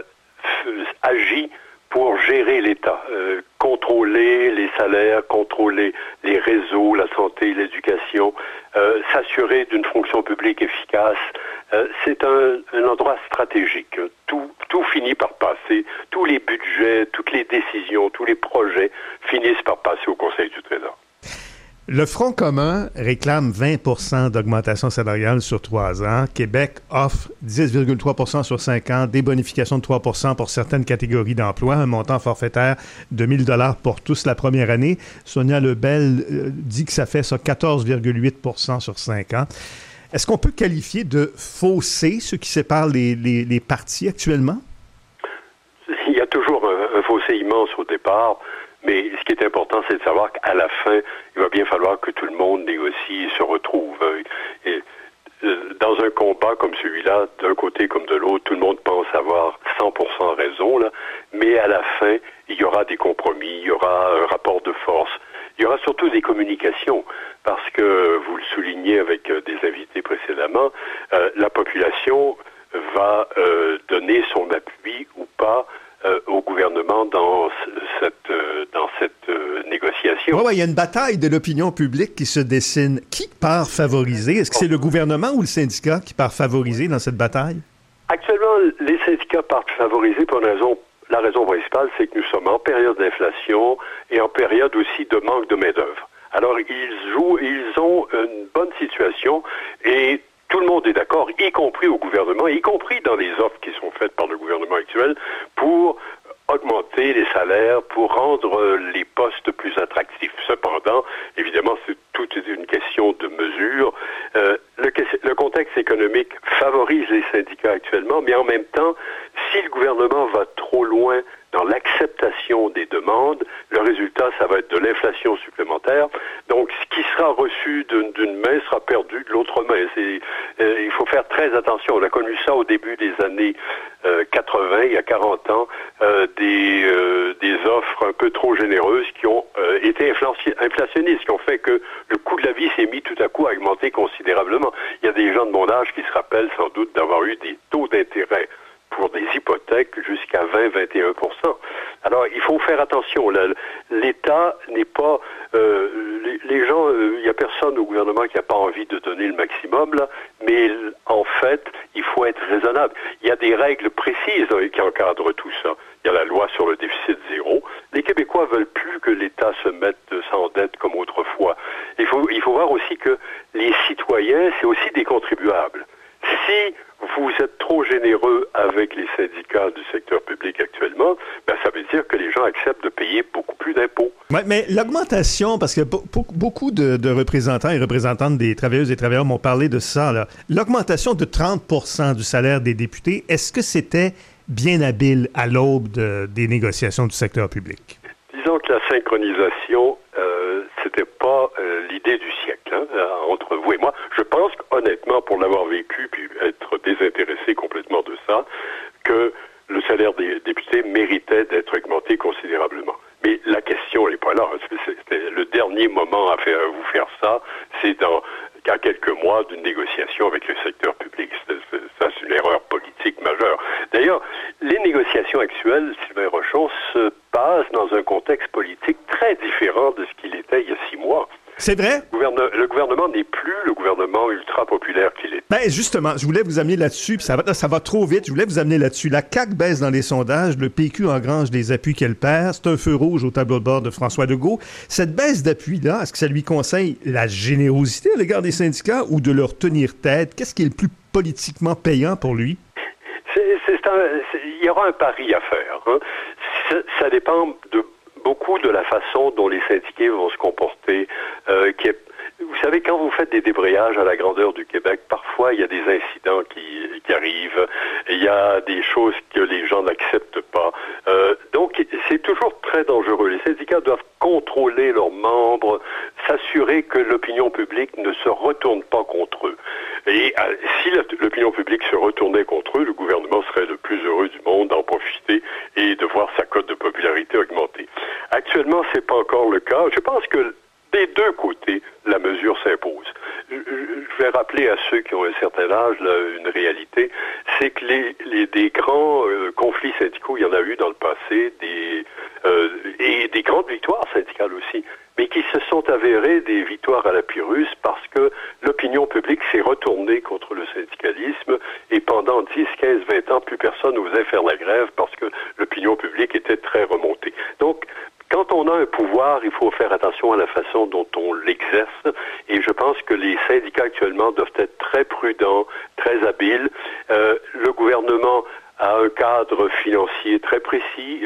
agit pour gérer l'État, contrôler les salaires, contrôler les réseaux, la santé, l'éducation, s'assurer d'une fonction publique efficace. C'est un endroit stratégique. Tout finit par passer. Tous les budgets, toutes les décisions, tous les projets finissent par passer au Conseil du Trésor. Le Front commun réclame 20 d'augmentation salariale sur 3 ans. Québec offre 10,3 sur 5 ans, des bonifications de 3 pour certaines catégories d'emplois, un montant forfaitaire de 1 000 $ pour tous la première année. Sonia Lebel dit que ça fait ça 14,8 sur 5 ans. Est-ce qu'on peut qualifier de fossé ce qui sépare les partis actuellement? Il y a toujours un fossé immense au départ. Mais ce qui est important, c'est de savoir qu'à la fin, il va bien falloir que tout le monde négocie et se retrouve. Et dans un combat comme celui-là, d'un côté comme de l'autre, tout le monde pense avoir 100% raison, là, mais à la fin, il y aura des compromis, il y aura un rapport de force, il y aura surtout des communications, parce que, vous le soulignez avec des invités précédemment, la population va donner son appui ou pas au gouvernement dans cette négociation. Oui, il y a une bataille de l'opinion publique qui se dessine. Qui part favoriser? Est-ce que c'est le gouvernement ou le syndicat qui part favoriser dans cette bataille? Actuellement, les syndicats partent favoriser pour une raison. La raison principale, c'est que nous sommes en période d'inflation et en période aussi de manque de main-d'œuvre. Alors, ils ont une bonne situation et tout le monde est d'accord, y compris au gouvernement, y compris dans les offres qui sont faites par le gouvernement actuel pour augmenter les salaires, pour rendre les postes plus attractifs. Cependant, évidemment, tout est une question de mesure. Le contexte économique favorise les syndicats actuellement, mais en même temps, si le gouvernement va trop loin dans l'acceptation des demandes, le résultat, ça va être de l'inflation supplémentaire. Donc, ce qui sera reçu d'une main sera perdu de l'autre main. Il faut faire très attention. On a connu ça au début des années 80, il y a 40 ans, des offres un peu trop généreuses qui ont été inflationnistes, qui ont fait que le coût de la vie s'est mis tout à coup à augmenter considérablement. Il y a des gens de mon âge qui se rappellent sans doute d'avoir eu des taux d'intérêt pour des hypothèques jusqu'à 20-21 %. Alors, il faut faire attention. L'État n'est pas... les gens, il n'y a personne au gouvernement qui n'a pas envie de donner le maximum, là, mais en fait, il faut être raisonnable. Il y a des règles précises qui encadrent tout ça. Il y a la loi sur le déficit zéro. Les Québécois veulent plus que l'État se mette sans dette comme autrefois. Il faut voir aussi que les citoyens, c'est aussi des contribuables. Si vous êtes trop généreux avec les syndicats du secteur public actuellement, ça veut dire que les gens acceptent de payer beaucoup plus d'impôts. Ouais, mais l'augmentation, parce que beaucoup de représentants et représentantes des travailleuses et travailleurs m'ont parlé de ça, là. L'augmentation de 30% du salaire des députés, est-ce que c'était bien habile à l'aube des négociations du secteur public? que la synchronisation, c'était pas l'idée du siècle, hein, entre vous et moi. Je pense honnêtement, pour l'avoir vécu puis être désintéressé complètement de ça, que le salaire des députés méritait d'être augmenté considérablement. Mais la question n'est pas là. C'était le dernier moment à vous faire ça, c'est à quelques mois d'une négociation avec le secteur public. Ça, c'est une erreur politique majeure. D'ailleurs, les négociations actuelles, Sylvain Rochon, se passent dans un contexte politique très différent de ce qu'il était il y a 6 mois. C'est vrai? Le gouvernement n'est plus le gouvernement ultra-populaire qu'il était. Ben justement, je voulais vous amener là-dessus, puis ça va trop vite, je voulais vous amener là-dessus. La CAQ baisse dans les sondages, le PQ engrange des appuis qu'elle perd, c'est un feu rouge au tableau de bord de François Legault. Cette baisse d'appui-là, est-ce que ça lui conseille la générosité à l'égard des syndicats ou de leur tenir tête? Qu'est-ce qui est le plus politiquement payant pour lui? Il y aura un pari à faire. Hein. Ça dépend beaucoup de la façon dont les syndiqués vont se comporter. Vous savez, quand vous faites des débrayages à la grandeur du Québec, parfois il y a des incidents qui arrivent, il y a des choses que les gens n'acceptent pas. Donc c'est toujours très dangereux. Les syndicats doivent contrôler leurs membres, s'assurer que l'opinion publique ne se retourne pas contre eux. Et si l'opinion publique se retournait contre eux, le gouvernement serait le plus heureux du monde d'en profiter et de voir sa cote de popularité augmenter. Actuellement, c'est pas encore le cas. Je pense que des deux côtés, la mesure s'impose. Je vais rappeler à ceux qui ont un certain âge là, une réalité, c'est que des grands conflits syndicaux, il y en a eu dans le passé, et des grandes victoires syndicales aussi, mais qui se sont avérées des victoires à la Pyrrhus parce que l'opinion publique s'est retournée contre le syndicalisme et pendant 10, 15, 20 ans, plus personne n'osait faire la grève parce que l'opinion publique était très remontée. Donc, quand on a un pouvoir, il faut faire attention à la façon dont on l'exerce et je pense que les syndicats actuellement doivent être très prudents, très habiles. Le gouvernement a un cadre financier très précis.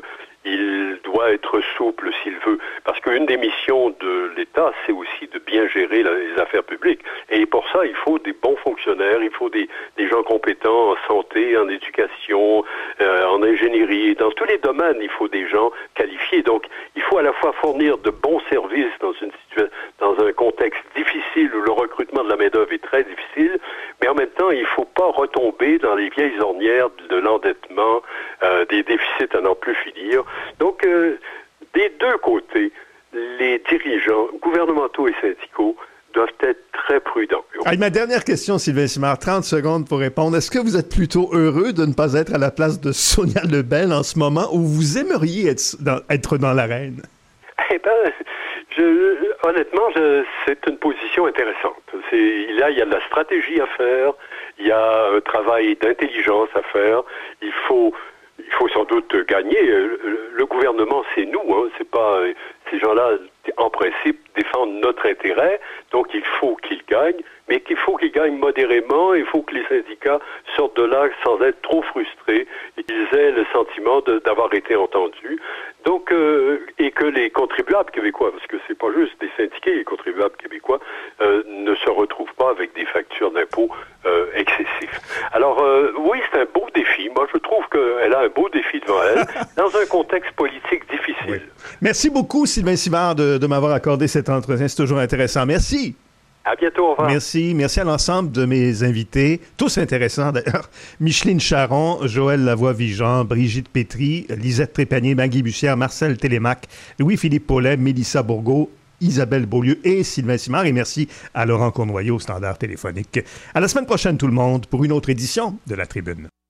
Il doit être souple s'il veut, parce qu'une des missions de l'État, c'est aussi de bien gérer les affaires publiques. Et pour ça, il faut des bons fonctionnaires, il faut des gens compétents en santé, en éducation, en ingénierie. Dans tous les domaines, il faut des gens qualifiés. Donc, il faut à la fois fournir de bons services dans un contexte difficile où le recrutement de la main-d'œuvre est très difficile, mais en même temps, il ne faut pas retomber dans les vieilles ornières de l'endettement, des déficits à n'en plus finir. Donc, des deux côtés, les dirigeants gouvernementaux et syndicaux doivent être très prudents. Allez, ma dernière question, Sylvain Simard, 30 secondes pour répondre. Est-ce que vous êtes plutôt heureux de ne pas être à la place de Sonia Lebel en ce moment ou vous aimeriez être dans l'arène? Eh bien, honnêtement, c'est une position intéressante. Il y a de la stratégie à faire, il y a un travail d'intelligence à faire, il faut sans doute gagner. Le gouvernement, c'est nous, hein, c'est pas ces gens-là, en principe, défendent notre intérêt, donc il faut qu'ils gagnent, mais qu'il faut qu'ils gagnent modérément, il faut que les syndicats sortent de là sans être trop frustrés, et qu'ils aient le sentiment d'avoir été entendus. Donc, et que les contribuables québécois, parce que c'est pas juste des syndiqués, les contribuables québécois, ne se retrouvent pas avec des factures d'impôts excessifs. Alors, oui, c'est un beau défi. Moi, je trouve qu'elle a un beau défi devant elle, dans un contexte politique difficile. Oui. Merci beaucoup, Sylvain Simard, de m'avoir accordé cet entretien. C'est toujours intéressant. Merci. À bientôt, au revoir. Merci. Merci à l'ensemble de mes invités, tous intéressants d'ailleurs. Micheline Charon, Joël Lavoie-Vigeant, Brigitte Pétry, Lisette Trépanier, Maggie Bussière, Marcel Télémac, Louis-Philippe Paulet, Mélissa Bourgault, Isabelle Beaulieu et Sylvain Simard. Et merci à Laurent Cournoyer au standard téléphonique. À la semaine prochaine, tout le monde, pour une autre édition de La Tribune.